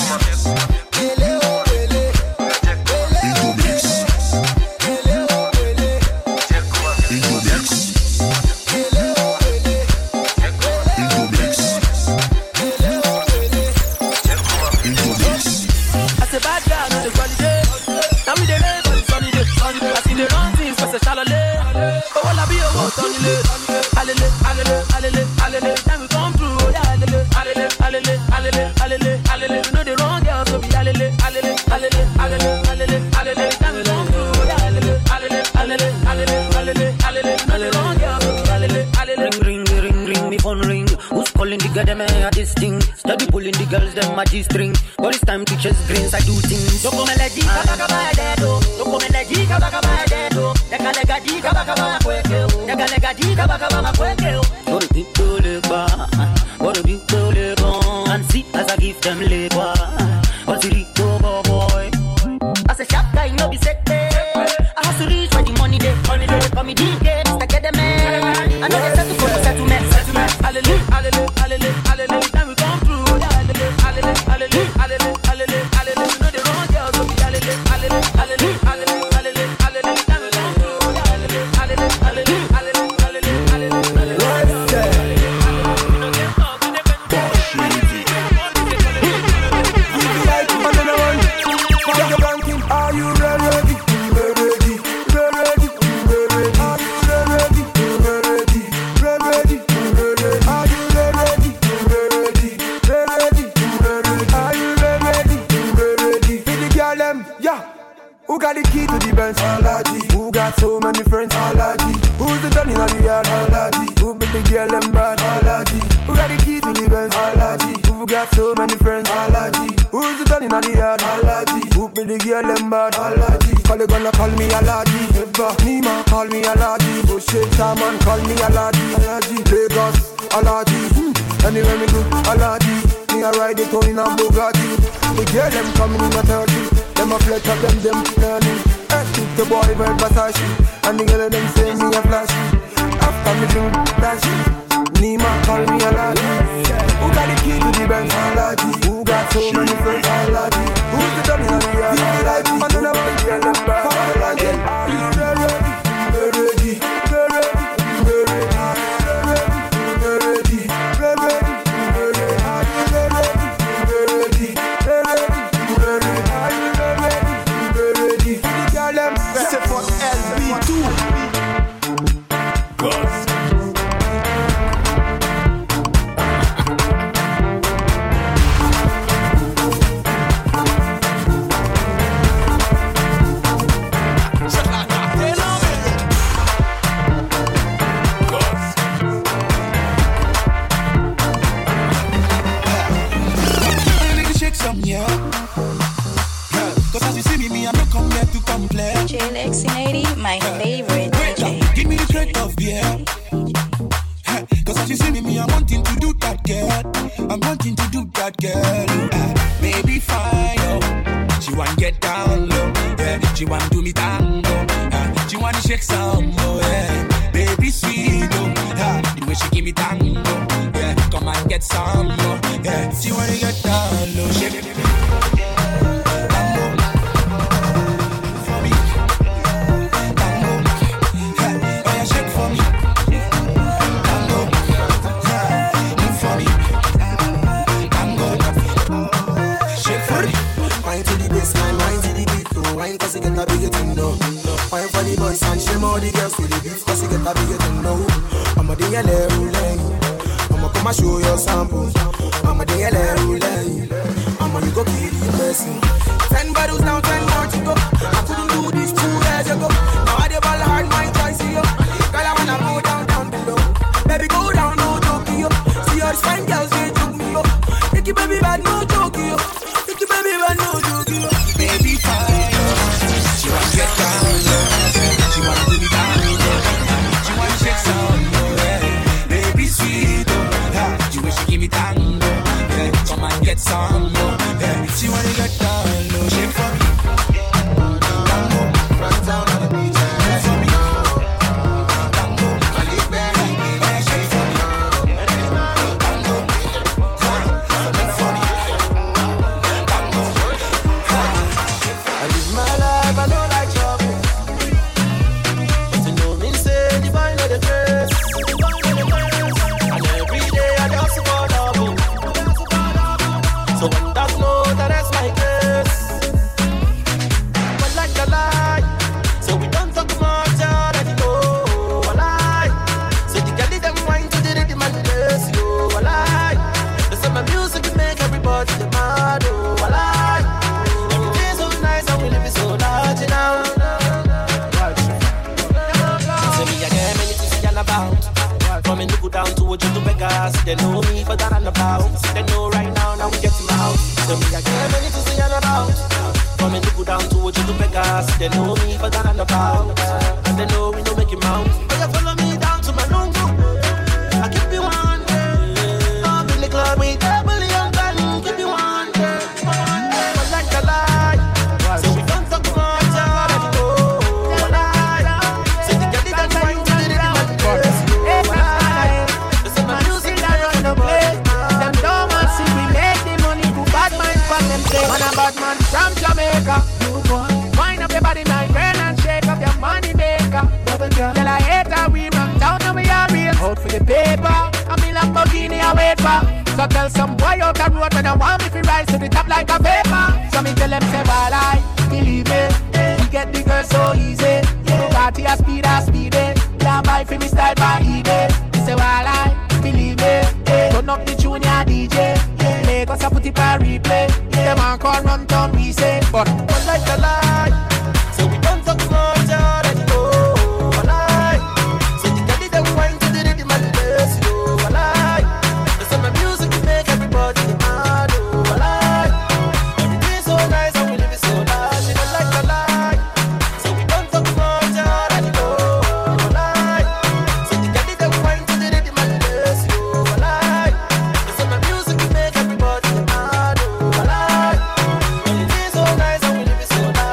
Study pulling the girls, them my G-string. But it's time to chase greens, I do things. Don't come and let G-ka baka ba dedo. Don't come and let G-ka baka ba dedo. Lega lega G-ka baka ba makweke. Lega lega G-ka baka ba makweke. What do you do, Legba? What do you do, Legba? And see as I give them Legba. What's it do, boy? As a sharp guy, no be set there. I have to reach for the money there. For me, D-K, I get the man. I know they settle for the settlement. Hallelujah, hallelujah, hallelujah, hallelujah. Then we come through. Hallelujah, hallelujah, hallelujah, hallelujah, hallelujah, hallelujah. You know the wrong girls, so be hallelujah, hallelujah, hallelujah, hallelujah, hallelujah, hallelujah. Then we come through. Hallelujah, hallelujah, hallelujah, hallelujah, hallelujah, hallelujah. Are you ready? Who got the key to the Benz? Alaji. Who got so many friends? Alaji. Who's the Johnny on the yard? Alaji. Who make the girl them bad? Alaji. Who got the key to the Benz? Alaji. Who got so many friends? Alaji. Who's the Johnny on the yard? Alaji. Who make the girl them bad? Alaji. Call gonna call me Alaji. Never Nima call me Alaji. Bullshit man call me Alaji. Alaji. Lagos Alaji. Anywhere me go Alaji. Me a ride it on in a Bugatti. The girl them coming in a 30. Them a flex up them learning. Keep the boy bird Versace, and the girl them say me a flashy. After me drink that shit, Nima call me a laddie. Who got the key to the Benz and Lati? Who got so many friends and Lati? Who's the dummy and the other Lati? And then I want to get them back and Lati. Are you ready? Ready, ready, JLX80, my favorite DJ. Give me the crate of beer. Cause as you see me, I'm wanting to do that, girl. I'm wanting to do that, girl. Baby fine, oh. She want get down low, yeah. She want do me tango, she want to shake some, oh, yeah. Baby sweet, oh, the way she give me tango, yeah. Come and get some, oh, yeah. She want to get down low, shake it. Cause you get a bigger thing now. Wine for the boys and shame all the girls with the beef. Cause you get a bigger thing now. I'm a DLA roulette. I'm a come and show your sample. I'm a DLA roulette. I'm a you go kill the person. 10 bottles now, 10 more to go. I couldn't do this 2 years ago. Now I dey ball hard, my choice here. Girl, I wanna go down, down below. Baby, go down, no Tokyo. See all these fine girls, they took me up. Picky baby bad, no Tokyo. Picky baby bad, no Tokyo. Baby fine. She want get down, she want to be down, she want shake some, yeah. Baby sweet, oh, you wish you give me tango, yeah. Come and get some, yeah. She want to get down, no shake for me, tango, run down on the beach, shake for me, tango, I live baby, yeah, shake for me, tango, shake for me, tango, I live my life, I know like trouble. But you know me say divine of the grace. And every day I just fall double. So when that know that that's my grace. But like a lie, so we don't talk much already know. A lie. So the girl them wine to the rhythm and the bass, yo. A lie. They say my music can make everybody mad, oh. A lie. Everything's so nice and we live it so large now. Say me again, many to see all about. From in go down to what you do Vegas. They know me for that and about. They know right now, now we get him out. Say me again, many to see all about. From in go down to what you do Vegas. They know me for that and about. And they know we don't make him out. But you follow me down to my lungu. I keep you one day. Up in the club with double young gun. Keep you one day. But like a lie. So we don't talk much already know. A lie. So the girl didn't find to the rhythm and the bass. This is my music that run the place. Them don't want see we make the money. Who bad mind from them say. Man a bad man from Jamaica. You boy, wind up your body like girl and shake up your money maker. Girl, I hate how we run down and we are real. Out for the paper, I'm in Lamborghini I wait for. So tell some boy out the road when I want me to rise to the top like a vapor. So me tell them say, well, I believe me. We get the girl so easy. Party a speed, Can't buy for me style by eBay. Me say, well, I believe me. Turn up the junior DJ. Lagos I put it by replay. Them a call run down we say, but one like a lie. So we don't talk much already know. A lie. So the girl them wine to the rhythm and the bass, yo. A lie. They say my music will make everybody mad, oh. A lie. Everything's so nice and we live it so large. You don't like a lie. So we don't talk much already know. A lie. So the girl them wine to the rhythm and the bass, yo. A lie. They say my music will make everybody mad, oh. A lie. Everything's so nice and we live it so large.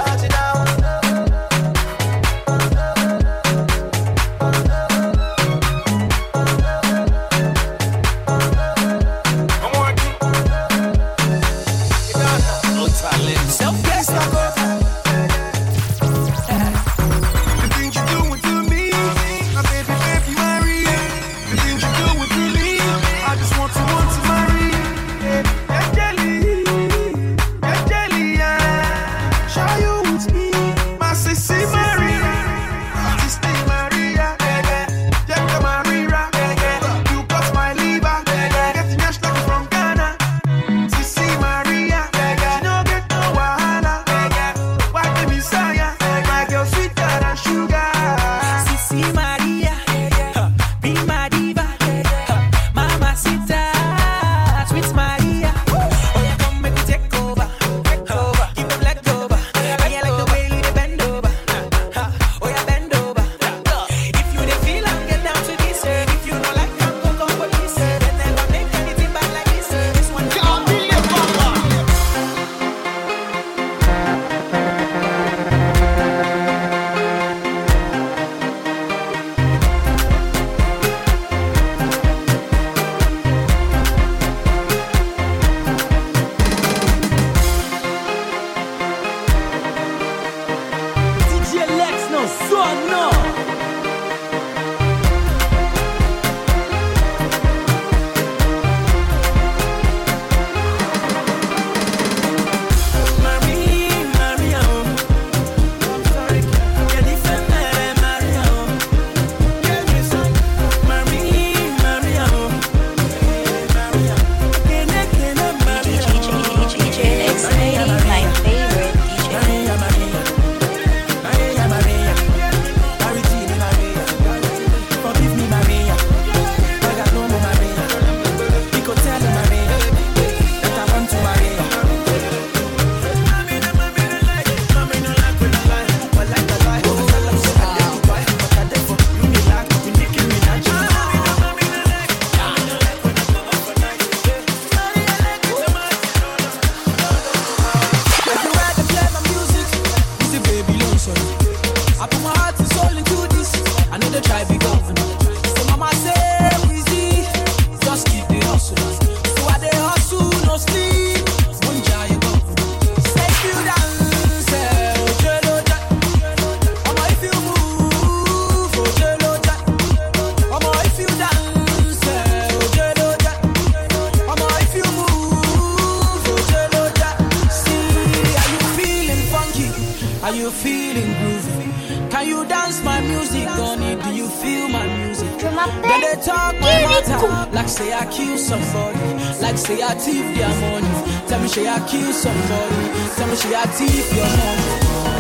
my music on it? Do you feel my music? When they talk my matter, like say I kill somebody, like say I thief their money. Tell me say I kill somebody, tell me say I thief your money.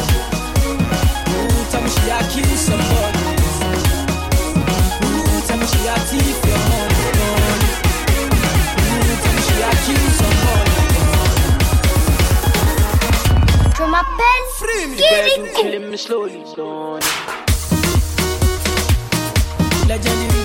Ooh, tell me say I kill somebody. Ooh, tell me say I thief your money. Ooh, tell me say I kill somebody. Je m'appelle Kirikou. Killing me slowly, son. Legendary.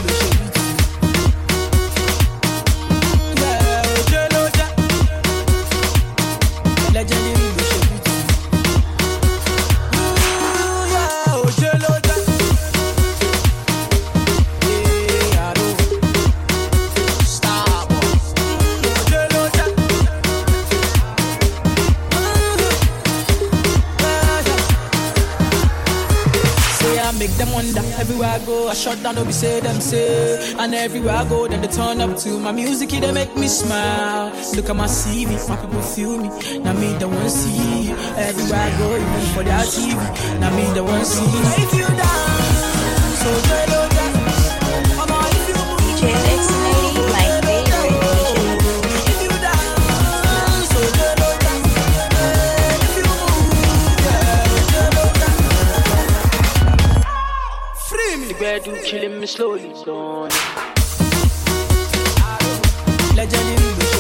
Everywhere I go, I shut down, don't be say them say. And everywhere I go, then they turn up to my music, they make me smile. Look at my CV, my people feel me. Now me, they won't see. Everywhere I go, even for their TV. Now me, they won't see. If you dance, so they don't dance. DJ Lex Lady, my favorite DJ. If you dance, so they don't dance. If you move, yeah, they don't dance. Free me. The bad dude killing me slowly, son. Legendary.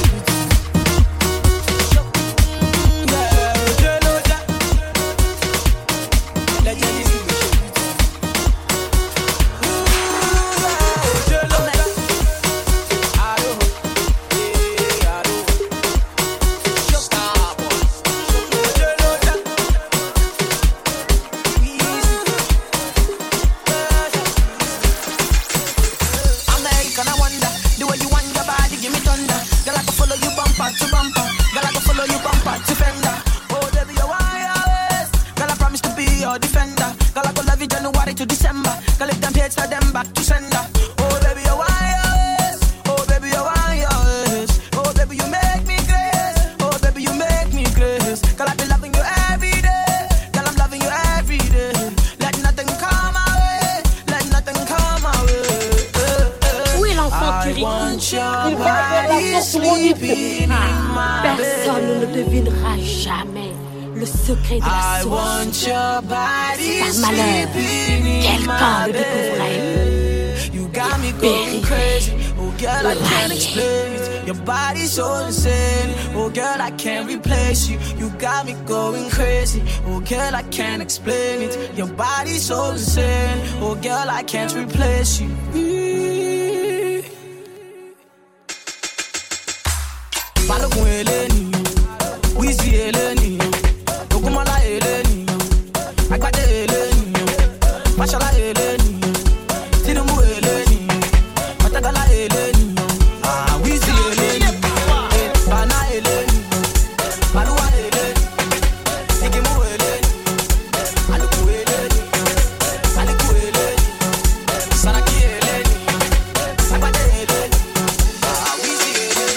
Personne ne devinera jamais le secret de la source. Si par malheur, quelqu'un le découvrait, you got me going crazy. Oh girl, I can't explain it. Your body's so insane. Oh girl, I can't replace you. You got me going crazy. Oh girl, I can't explain it. Your body's so insane. Oh girl, I can't replace you. Balogun eleni, Wizzy eleni, Ogunmola eleni, Agbade eleni, Fashola eleni, Tinubu eleni, Matagala eleni, Wizzy eleni, Bana eleni, Maluwa eleni, Igimu eleni, Aluku eleni, Aliku eleni, Saraki eleni, Agbade eleni, Wizzy eleni.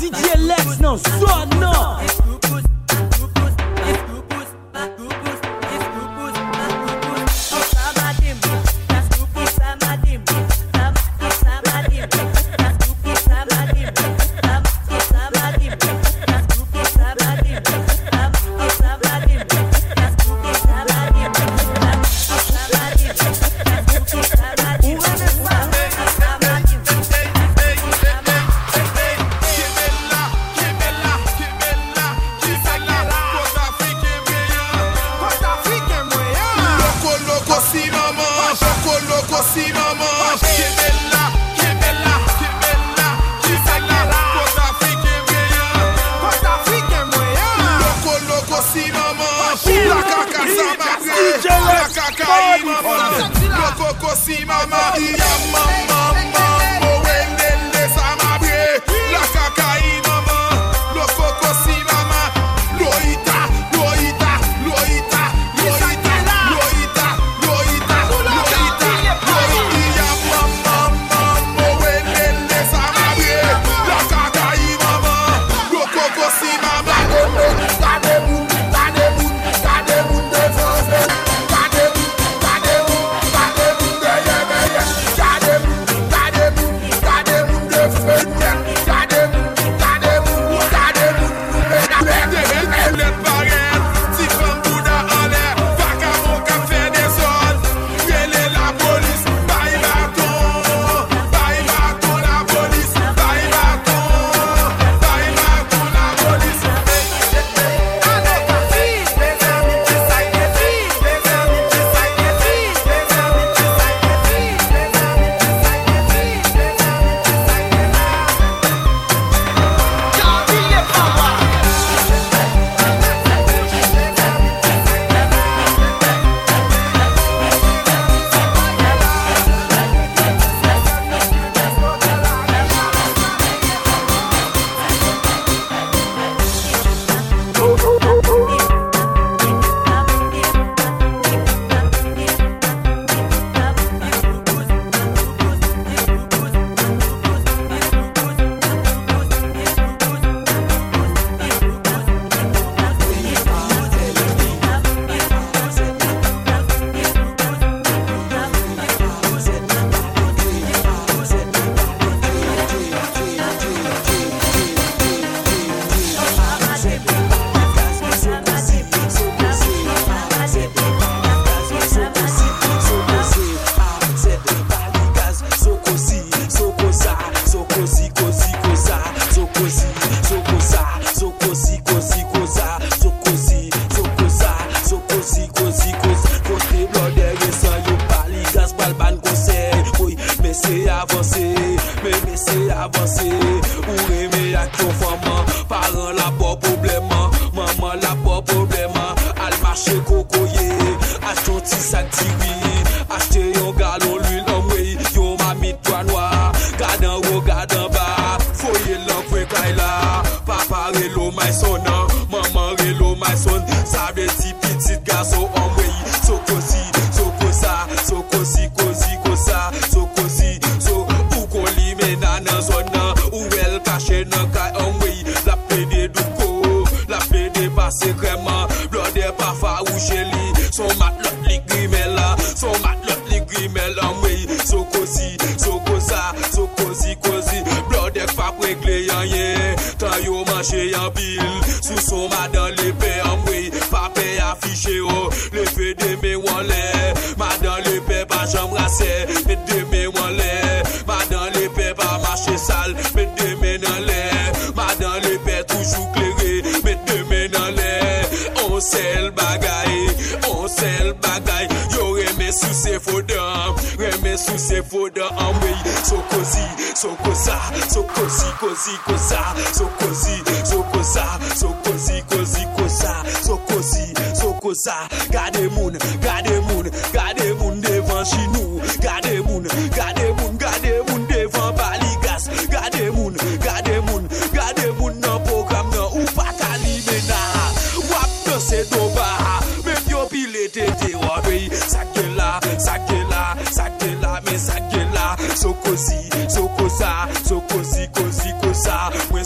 DJ Lex non, so non.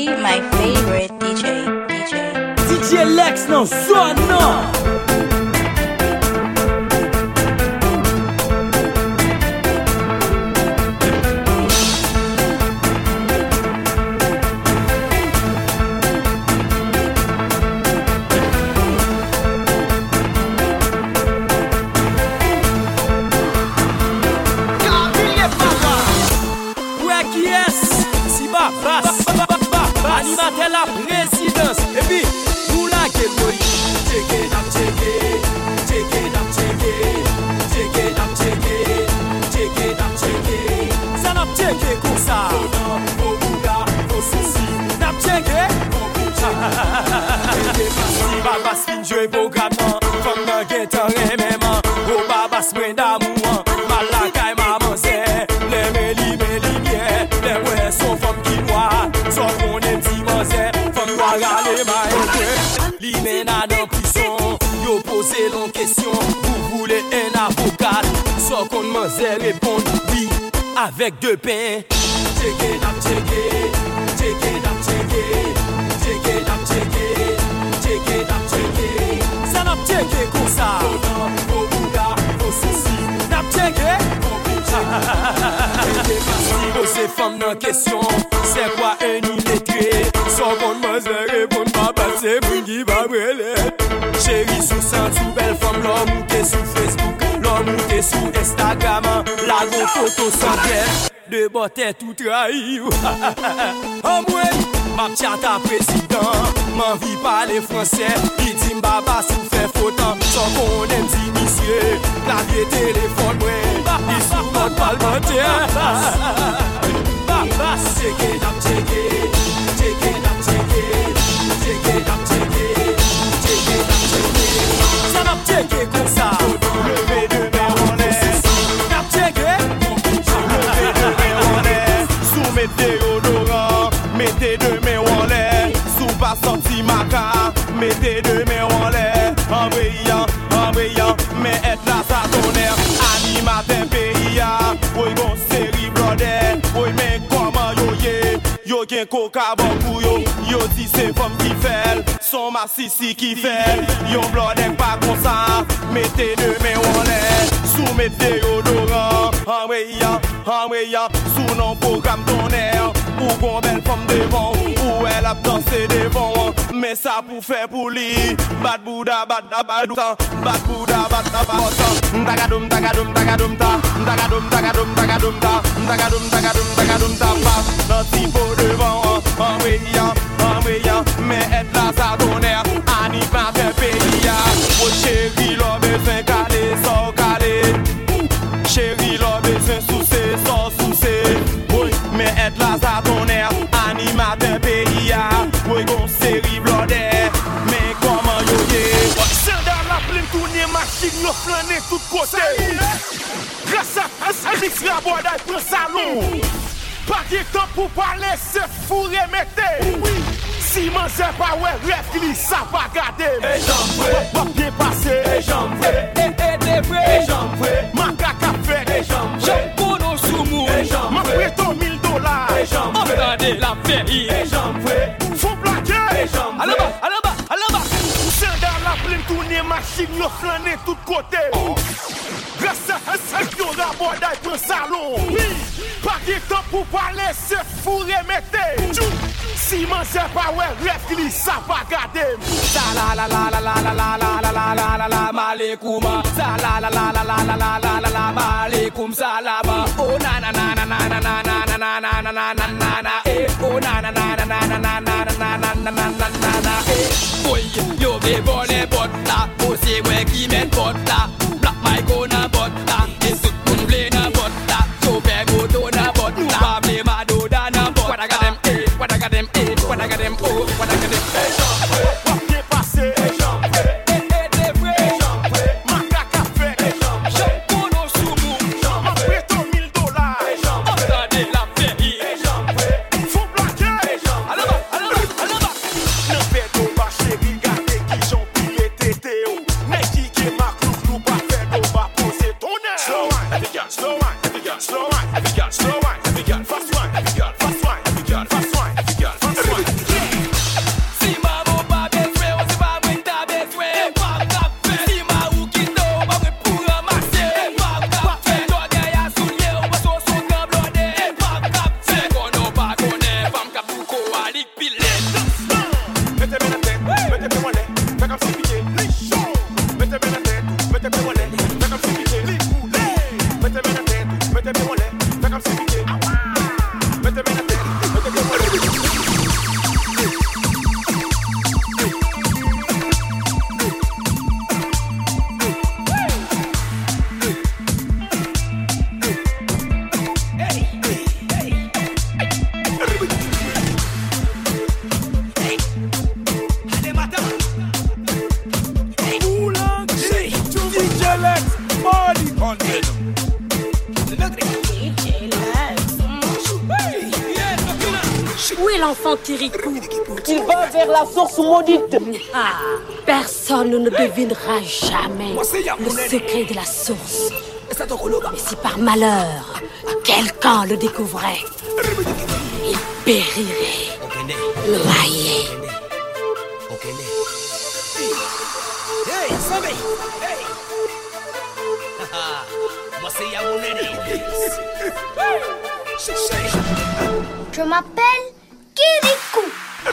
Play my favorite DJ. DJ Lex non suona. Animateur la présidence. Et puis, nous la gueule. Check it up, check it. Check it up, check it. Check it up, check it. Check it up, check it. Ça n'a check it comme ça. Faut bouga, faut souci. N'a check it. Baba spin jouer programme. Comme dans guettant remèment. Oh baba spin d'amour. Malakay maman c'est. Les méli bien. Les ouais sont femmes qui noient. Sont qu'on est dimanche. Femme doit râler ma l'imena dans prison. Yo posez l'on question. Vous voulez un avocat. Soit qu'on m'en répondre oui. Avec deux pains. Check it up, check it. Check it up, check it. Check it up, check it. Check it up, check it. Ça n'a check it comme ça. Faut bouga, faut souci. N'a check it. Ces femmes dans question, c'est quoi un illettré? Sans qu'on me répond pas, passer pour qui va brûler. Chérie, sous sang, sous belle femme, l'homme ou t'es sous Facebook, l'homme ou t'es sous Instagram. La go photo sans guerre, de botter tout trahi. Oh moi, ma tchata président, m'envie parler français. Il dit m'baba sous fait fautant, sans qu'on aime d'initier. Clavier téléphone, ouais, il sous mode parlementaire. Check it up, check it. Check it up, check it. Check it up, check it. Check it up, check it. Ça n'a check it comme ça. Levez deux mains en l'air. N'a check it. Levez deux mains en l'air. Sous mettez odorant. Mettez deux mains en l'air. Sous pas sorti maca. Mettez deux mains en l'air. En brillant. Mais être là ça ton air. Animateur pays. Oui bon série brother. Oui mais comment yo gen coca bon pour yo dit c'est femme qui fait son ma sissi qui fait yo blodek pas comme ça mettez deux mains en l'air sous mettez odorant en voyant sous non programme ton air ou gon belle femme devant ou elle a dansé devant mais ça pour faire pour lui bat bouda bat badouta bat bouda bat badouta dagadum ta dagadum ta dans tipo devant en voyant mais être là ça donne air animateur pays oh chérie l'homme besoin calé sans calé chérie l'homme besoin sous-c'est oui mais être là ça donne air animateur pays oui gon série blodé mais comment yo yé c'est dans la pleine tournée machine nous planer tout côté grâce à mix la boîte pour salon. Pas de temps pour parler, c'est fou remettez. Si man c'est pas ouais, rêve glisse, ça va garder. Et j'en veux, pas dépasser. Et j'en veux, et vrai. Et j'en veux, ma caca fait. Et j'en veux, j'en bono sous mou. Et j'en veux, ma prêton $1000. Et j'en veux, regardez la férie. Et j'en veux, faut plaquer. Et j'en veux, allez bas. C'est dans la pleine tournée, machine, yo flâner tout côté. Grâce à ça, yo rapport d'ail pour salon. Oui. Pas de temps pour parler, c'est fou remettez. Si man c'est pas ouais, rêve glisse, ça va garder. Sa la malekouma. Sa la malekoum salama. Oh na na na na na na na na na na na na na eh. Oh na na na na na na na na na na eh. Boy, yo be bonne botta. Oh c'est moi qui mène botta. Black Mike on a botta. Et tout moun blé na botta. Super go na bot, nou pa ble mado da na bot. What I got them, what I got them, what I got them, oh, what I got them. Hey, j'en veux, pas dépasser. Hey, j'en veux, et vrai. J'en veux, ma caca fait. Hey, j'en veux, j'en bono sous mou. Ma prêton $1000. Hey, j'en veux, regardez la férie. Hey, j'en veux, faut plaquer. Hey, j'en veux, allez bas. N'en fais pas chérie, gardez qui j'en pile tété. N'est qui ma clouf, nous pas Où est l'enfant Kirikou? Il va vers la source maudite. Personne ne devinera jamais le secret de la source. Mais si par malheur, quelqu'un le découvrait, il périrait, noyé. Hey, Sammy! Hey! Moi, c'est Yamounene. Je m'appelle Kirikou.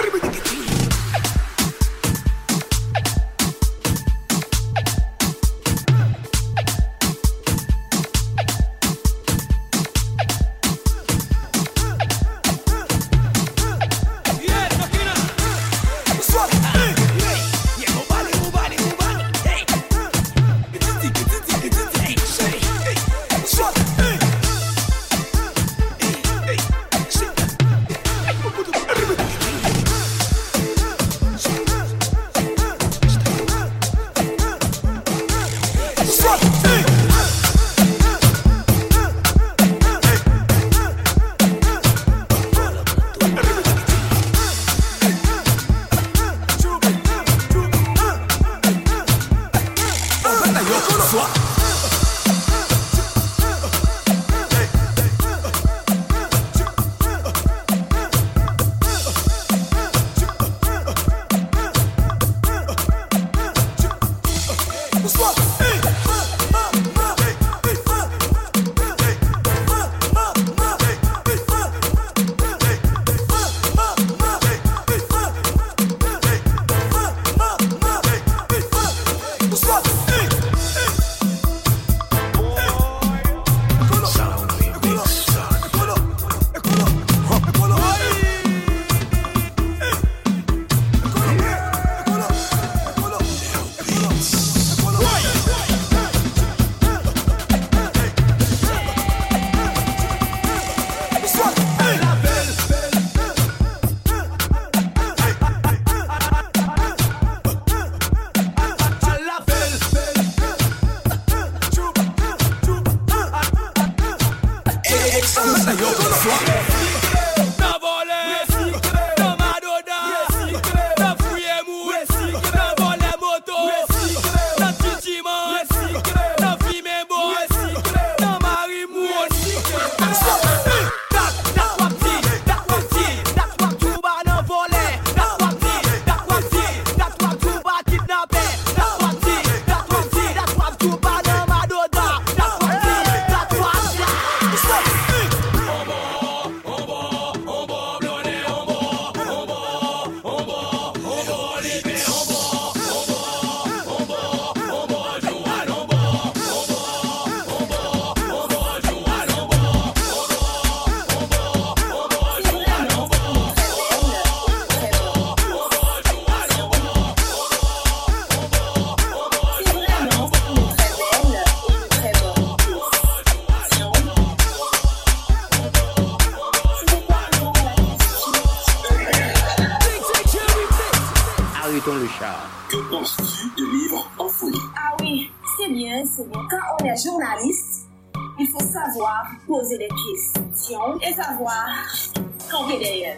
Poser des questions et savoir quand il est derrière.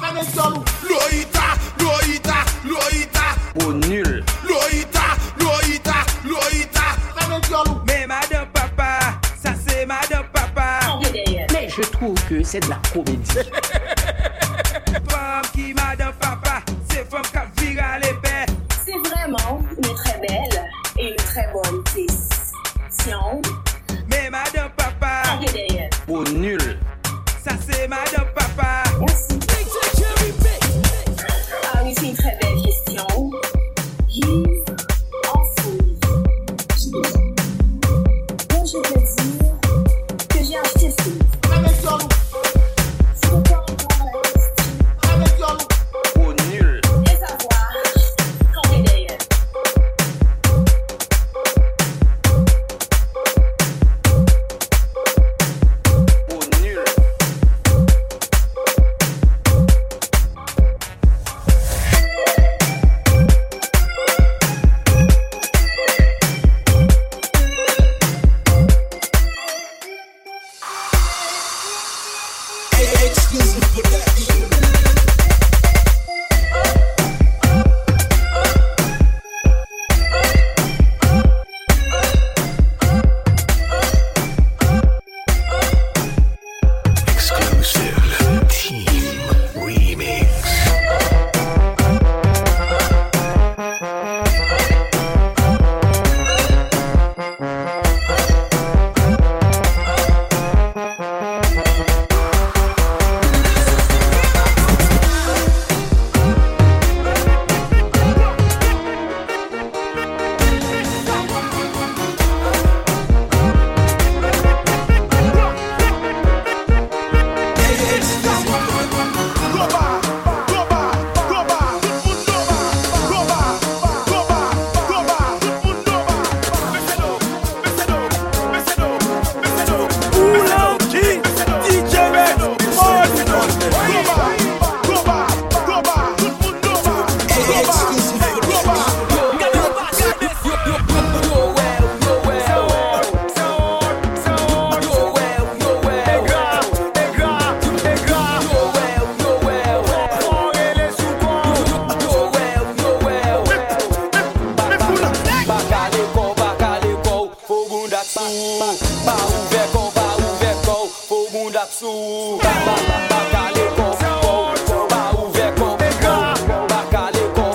Loïta, Loïta, Loïta. Oh nul. Loïta, Loïta, Loïta. Mais madame papa, ça c'est madame papa. Quand il est derrière. Mais je trouve que c'est de la comédie. Femme qui madame papa, c'est femme qui vire à l'épée. C'est vraiment une très belle et une très bonne question. Mais madame papa. Quand il est derrière. Oh nul. Ça c'est madame papa. Merci. Ah oui, c'est une très belle question. Yves en folie. Moi, je peux dire que j'ai acheté ce livre. C'est encore la question. Oh nul. Et savoir quand il est derrière. Exclusive production. rap sou Bakale kon Ba ouve kon Bakale kon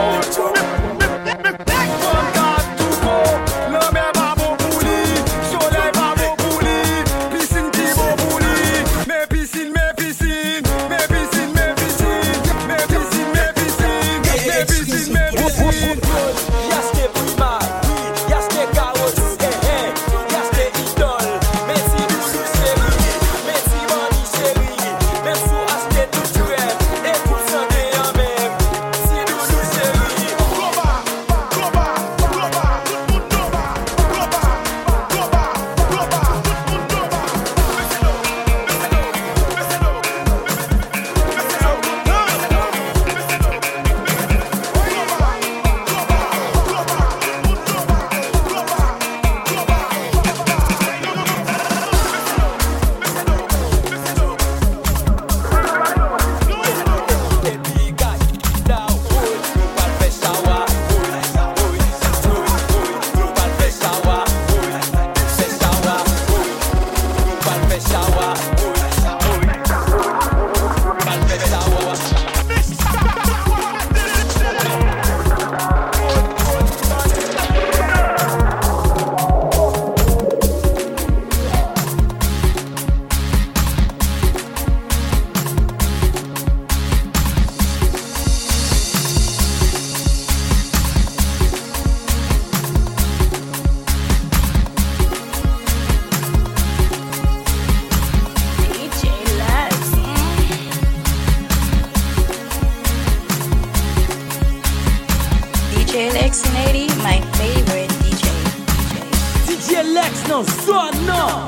DJ Lex in 80, my favorite DJ. DJ Lex non sonno.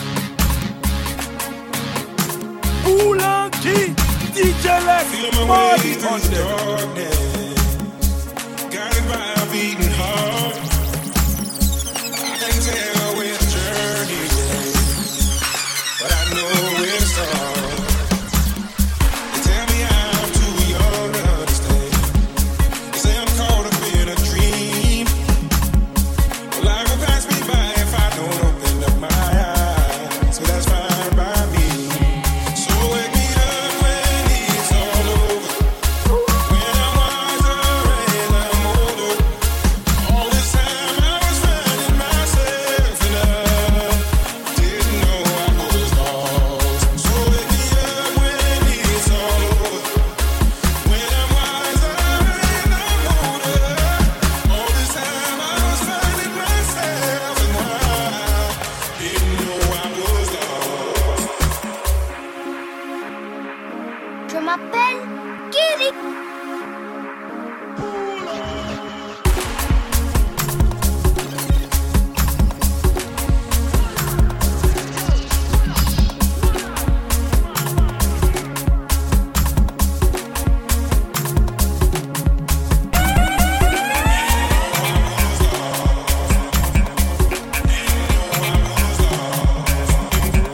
Oulanki, DJ Lex, body on them. Guided by a beating heart, I can tell where the journey is, but I know where to start. They tell me I'm too young to understand. They say I'm caught up in a dream. Well, life will pass me by if I don't open up my eyes. So that's fine by me. So wake me up when it's all over. When I'm wiser and I'm older. All this time I was finding myself in love. Didn't know I was lost. So wake me up when it's all over. When I'm wiser and I'm older. All this time I was finding myself in love. Didn't know I was lost. Je m'appelle Kiri.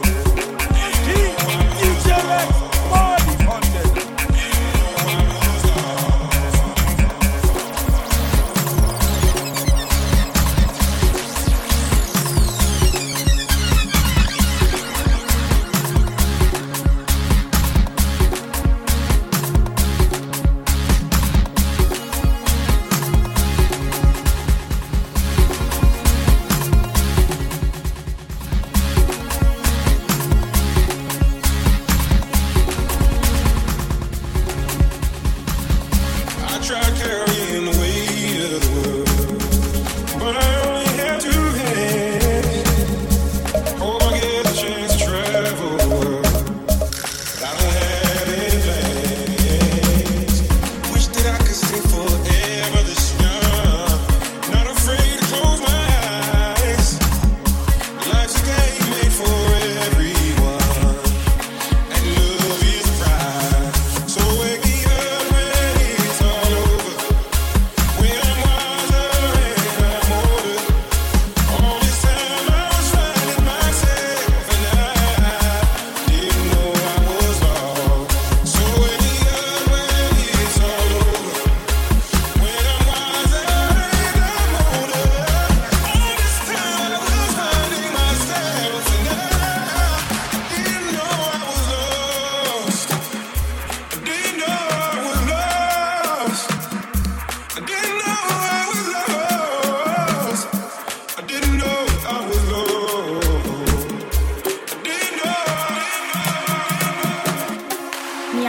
DJ Lex, body on them.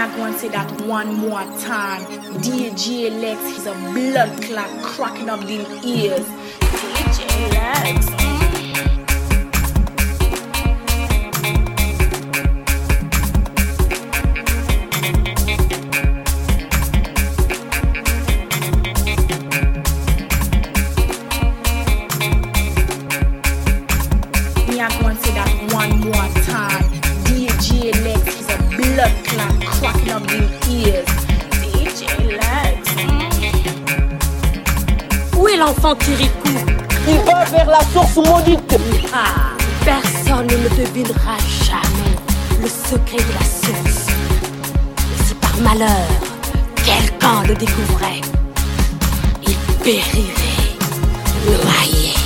I'm going to say that one more time. DJ Lex, he's a blood clot cracking up the ears. DJ Lex. I'm going to say that one more time. DJ Lex, he's a blood clot cracking up the ears. DJ Lex. Où est l'enfant Kirikou? Il va vers la source maudite. Ah, personne ne devinera jamais le secret de la source. Et si par malheur, quelqu'un le découvrait, il périrait noyé.